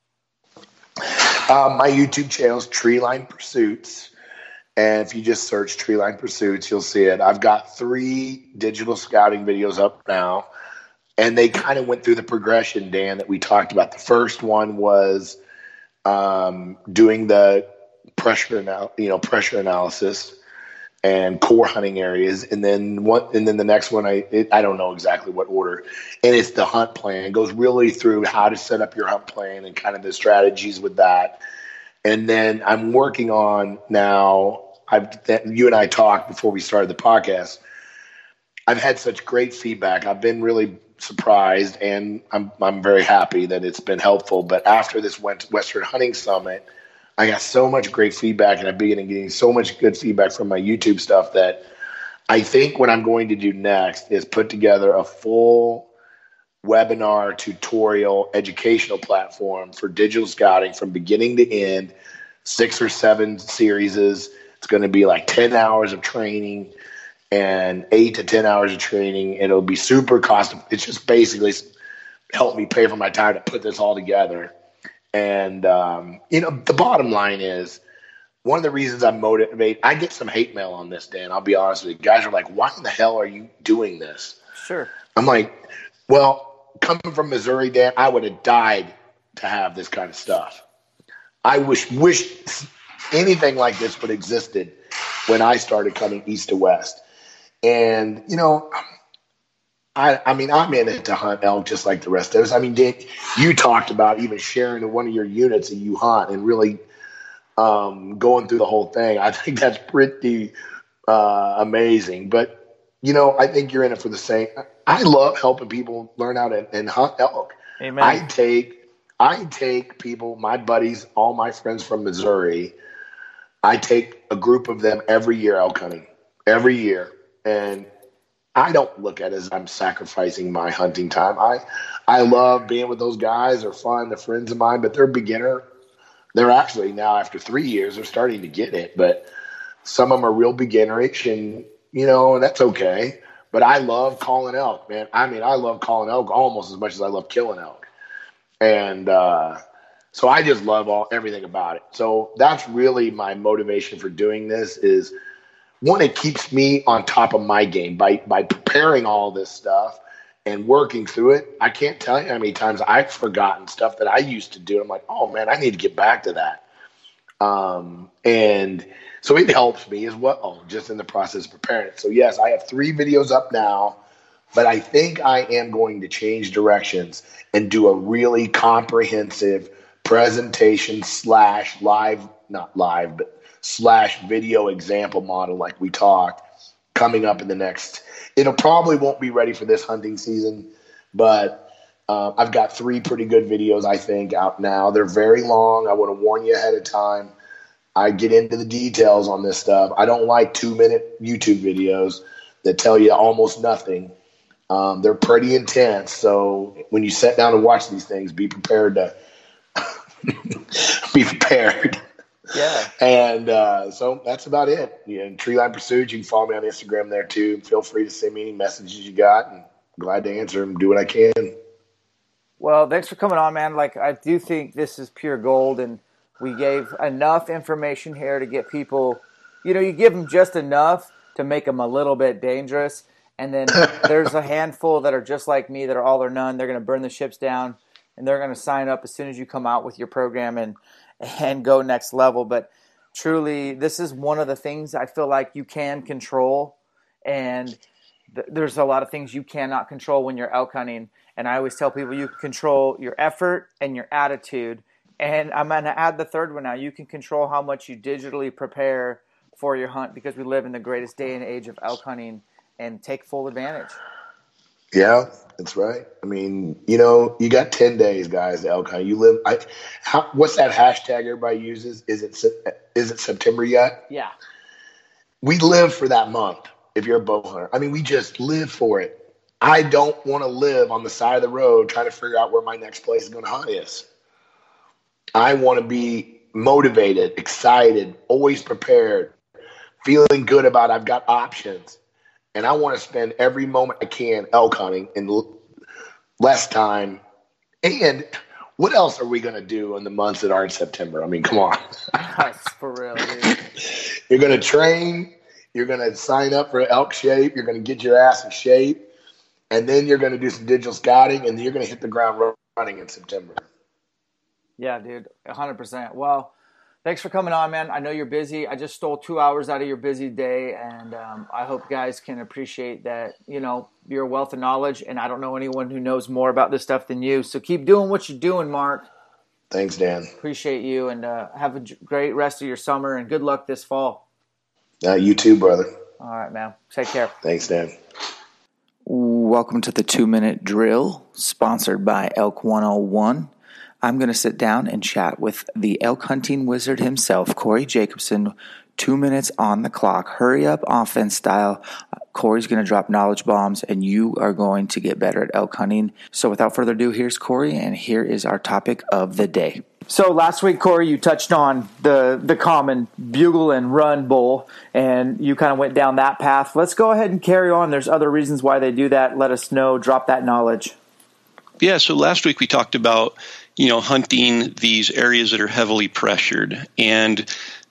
Uh, my YouTube channel is Treeline Pursuits. And if you just search Treeline Pursuits, you'll see it. I've got three digital scouting videos up now. And they kind of went through the progression, Dan, that we talked about. The first one was um, doing the pressure, anal- you know, pressure analysis and core hunting areas, and then one, and then the next one, I it, I don't know exactly what order, and it's the hunt plan. It goes really through how to set up your hunt plan and kind of the strategies with that. And then I'm working on now. I've th- you and I talked before we started the podcast. I've had such great feedback. I've been really surprised, and I'm I'm very happy that it's been helpful. But after this Western Hunting Summit, I got so much great feedback, and I've been getting so much good feedback from my YouTube stuff that I think what I'm going to do next is put together a full webinar, tutorial, educational platform for digital scouting from beginning to end, six or seven series. It's going to be like ten hours of training and eight to ten hours of training. It'll be super cost. It's just basically help me pay for my time to put this all together. And, um, you know, the bottom line is one of the reasons I motivate, I get some hate mail on this, Dan. I'll be honest with you. Guys are like, why in the hell are you doing this? Sure. I'm like, well, coming from Missouri, Dan, I would have died to have this kind of stuff. I wish wish anything like this would have existed when I started coming east to west. And, you know, I I mean, I'm in it to hunt elk just like the rest of us. I mean, Dan, you talked about even sharing one of your units that you hunt and really um, going through the whole thing. I think that's pretty uh, amazing. But, you know, I think you're in it for the same. I love helping people learn how to and hunt elk. Amen. I take I take people, my buddies, all my friends from Missouri. I take a group of them every year elk hunting, every year, and I don't look at it as I'm sacrificing my hunting time. I I love being with those guys. They're fun. They're friends of mine, but they're beginner. They're actually now after three years, they're starting to get it, but some of them are real beginnerish, and you know, and that's okay. But I love calling elk, man. I mean, I love calling elk almost as much as I love killing elk. And uh, so I just love all everything about it. So that's really my motivation for doing this is, one, it keeps me on top of my game by by preparing all this stuff and working through it. I can't tell you how many times I've forgotten stuff that I used to do. I'm like, oh, man, I need to get back to that. Um, and so it helps me as well, just in the process of preparing it. So, yes, I have three videos up now, but I think I am going to change directions and do a really comprehensive presentation slash live, not live, but slash video example model like we talked coming up in the next. It'll probably won't be ready for this hunting season, but uh, I've got three pretty good videos, I think, out now. They're very long. I want to warn you ahead of time. I get into the details on this stuff. I don't like two-minute YouTube videos that tell you almost nothing. Um, they're pretty intense. So when you sit down and watch these things, be prepared to be prepared. Yeah. And uh, so that's about it. Yeah, Treeline Pursuit, you can follow me on Instagram there too. Feel free to send me any messages you got, and I'm glad to answer them, do what I can. Well, thanks for coming on, man. Like, I do think this is pure gold, and we gave enough information here to get people, you know, you give them just enough to make them a little bit dangerous. And then there's a handful that are just like me that are all or none. They're going to burn the ships down, and they're going to sign up as soon as you come out with your program and and go next level. But truly, this is one of the things I feel like you can control, and th- there's a lot of things you cannot control when you're elk hunting. And I always tell people you can control your effort and your attitude. And I'm going to add the third one now. You can control how much you digitally prepare for your hunt, because we live in the greatest day and age of elk hunting, and take full advantage. Yeah, that's right. I mean, you know, you got ten days, guys, to elk hunt. You live, I, how, what's that hashtag everybody uses? Is it is it September yet? Yeah. We live for that month if you're a bow hunter. I mean, we just live for it. I don't want to live on the side of the road trying to figure out where my next place is going to hunt is. I want to be motivated, excited, always prepared, feeling good about I've got options. And I want to spend every moment I can elk hunting in l- less time. And what else are we going to do in the months that aren't September? I mean, come on. That's for real, dude. You're going to train. You're going to sign up for elk shape. You're going to get your ass in shape. And then you're going to do some digital scouting. And then you're going to hit the ground running in September. Yeah, dude, one hundred percent. Well, thanks for coming on, man. I know you're busy. I just stole two hours out of your busy day, and um, I hope guys can appreciate that, you know, you're a wealth of knowledge, and I don't know anyone who knows more about this stuff than you. So keep doing what you're doing, Mark. Thanks, Dan. Appreciate you, and uh, have a great rest of your summer, and good luck this fall. Uh, you too, brother. All right, man. Take care. Thanks, Dan. Welcome to the two-minute drill, sponsored by Elk one oh one. I'm going to sit down and chat with the elk hunting wizard himself, Corey Jacobson, two minutes on the clock. Hurry up offense style. Corey's going to drop knowledge bombs, and you are going to get better at elk hunting. So without further ado, here's Corey, and here is our topic of the day. So last week, Corey, you touched on the the common bugle and run bull, and you kind of went down that path. Let's go ahead and carry on. There's other reasons why they do that. Let us know. Drop that knowledge. Yeah, so last week we talked about, you know, hunting these areas that are heavily pressured and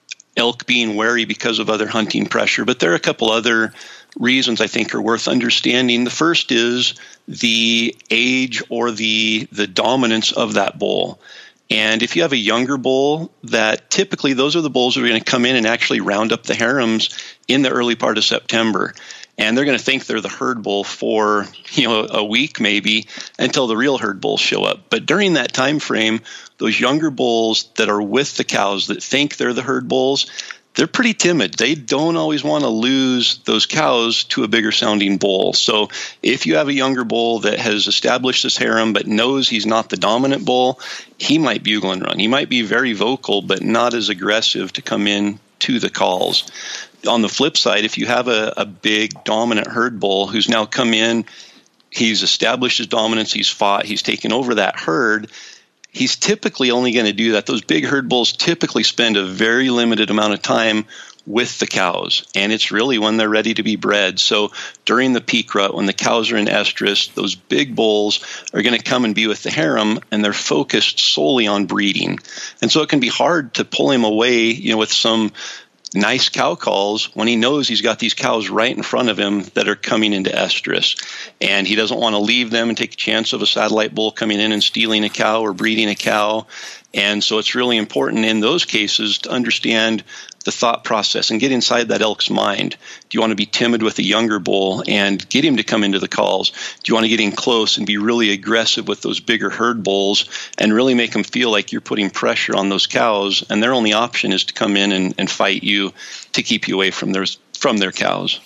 elk being wary because of other hunting pressure. But there are a couple other reasons I think are worth understanding. The first is the age or the the dominance of that bull. And if you have a younger bull, that typically those are the bulls that are going to come in and actually round up the harems in the early part of September. And they're going to think they're the herd bull for, you know, a week maybe until the real herd bulls show up. But during that time frame, those younger bulls that are with the cows that think they're the herd bulls, they're pretty timid. They don't always want to lose those cows to a bigger sounding bull. So if you have a younger bull that has established this harem but knows he's not the dominant bull, he might bugle and run. He might be very vocal but not as aggressive to come in to the calls. On the flip side, if you have a, a big dominant herd bull who's now come in, he's established his dominance, he's fought, he's taken over that herd, he's typically only going to do that. Those big herd bulls typically spend a very limited amount of time with the cows, and it's really when they're ready to be bred. So during the peak rut, when the cows are in estrus, those big bulls are going to come and be with the harem, and they're focused solely on breeding. And so it can be hard to pull him away, you know, with some nice cow calls when he knows he's got these cows right in front of him that are coming into estrus, and he doesn't want to leave them and take a chance of a satellite bull coming in and stealing a cow or breeding a cow. And so it's really important in those cases to understand the thought process and get inside that elk's mind. Do you want to be timid with a younger bull and get him to come into the calls? Do you want to get in close and be really aggressive with those bigger herd bulls and really make them feel like you're putting pressure on those cows, and their only option is to come in and, and fight you to keep you away from their, from their cows?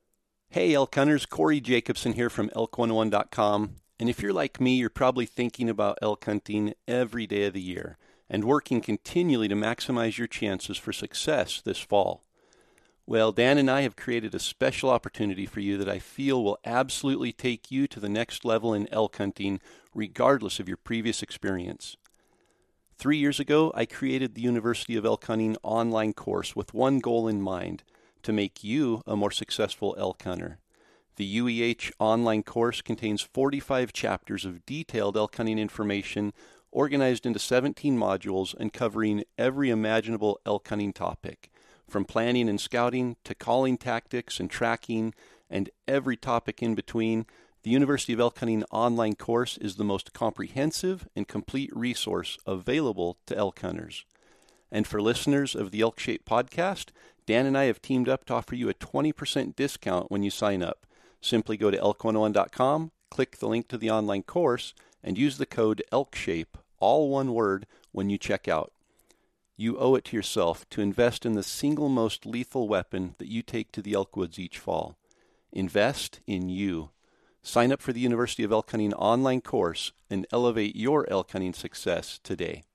Hey, elk hunters, Corey Jacobson here from elk one oh one dot com. And if you're like me, you're probably thinking about elk hunting every day of the year and working continually to maximize your chances for success this fall. Well, Dan and I have created a special opportunity for you that I feel will absolutely take you to the next level in elk hunting, regardless of your previous experience. Three years ago, I created the University of Elk Hunting online course with one goal in mind: to make you a more successful elk hunter. The U E H online course contains forty-five chapters of detailed elk hunting information organized into seventeen modules and covering every imaginable elk hunting topic, from planning and scouting to calling tactics and tracking and every topic in between. The University of Elk Hunting online course is the most comprehensive and complete resource available to elk hunters. And for listeners of the Elk Shape podcast, Dan and I have teamed up to offer you a twenty percent discount when you sign up. Simply go to elk one oh one dot com, click the link to the online course, and use the code ELKSHAPE, all one word, when you check out. You owe it to yourself to invest in the single most lethal weapon that you take to the elk woods each fall. Invest in you. Sign up for the University of Elk Hunting online course and elevate your elk hunting success today.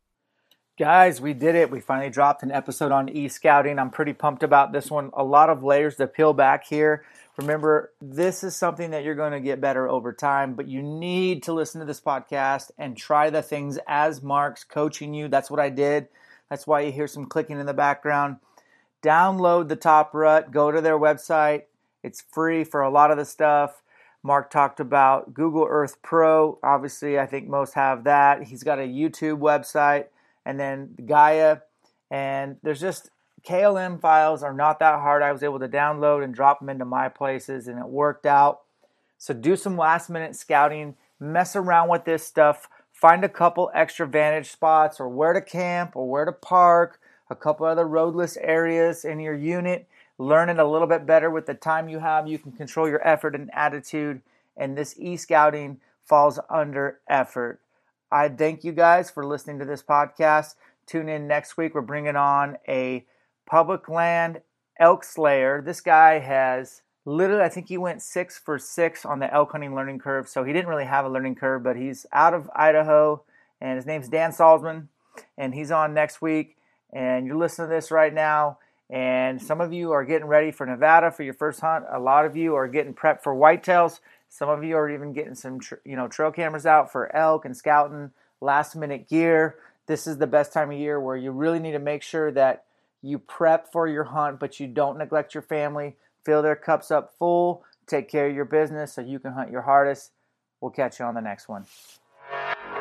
Guys, we did it. We finally dropped an episode on e-scouting. I'm pretty pumped about this one. A lot of layers to peel back here. Remember, this is something that you're going to get better over time, but you need to listen to this podcast and try the things as Mark's coaching you. That's what I did. That's why you hear some clicking in the background. Download the Top Rut. Go to their website. It's free for a lot of the stuff. Mark talked about Google Earth Pro. Obviously, I think most have that. He's got a YouTube website, and then Gaia. And there's just K L M files are not that hard. I was able to download and drop them into my places, and it worked out. So do some last minute scouting, mess around with this stuff, find a couple extra vantage spots or where to camp or where to park, a couple other roadless areas in your unit. Learn it a little bit better with the time you have. You can control your effort and attitude, and this e-scouting falls under effort. I thank you guys for listening to this podcast. Tune in next week. We're bringing on a public land elk slayer. This guy has literally, I think he went six for six on the elk hunting learning curve. So he didn't really have a learning curve, but he's out of Idaho, and his name's Dan Salzman, and he's on next week. And you're listening to this right now, And some of you are getting ready for Nevada for your first hunt. A lot of you are getting prepped for whitetails. Some of you are even getting some, you know, trail cameras out for elk and scouting, last minute gear. This is the best time of year where you really need to make sure that you prep for your hunt, but you don't neglect your family. Fill their cups up full. Take care of your business so you can hunt your hardest. We'll catch you on the next one.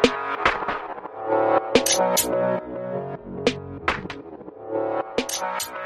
Bye.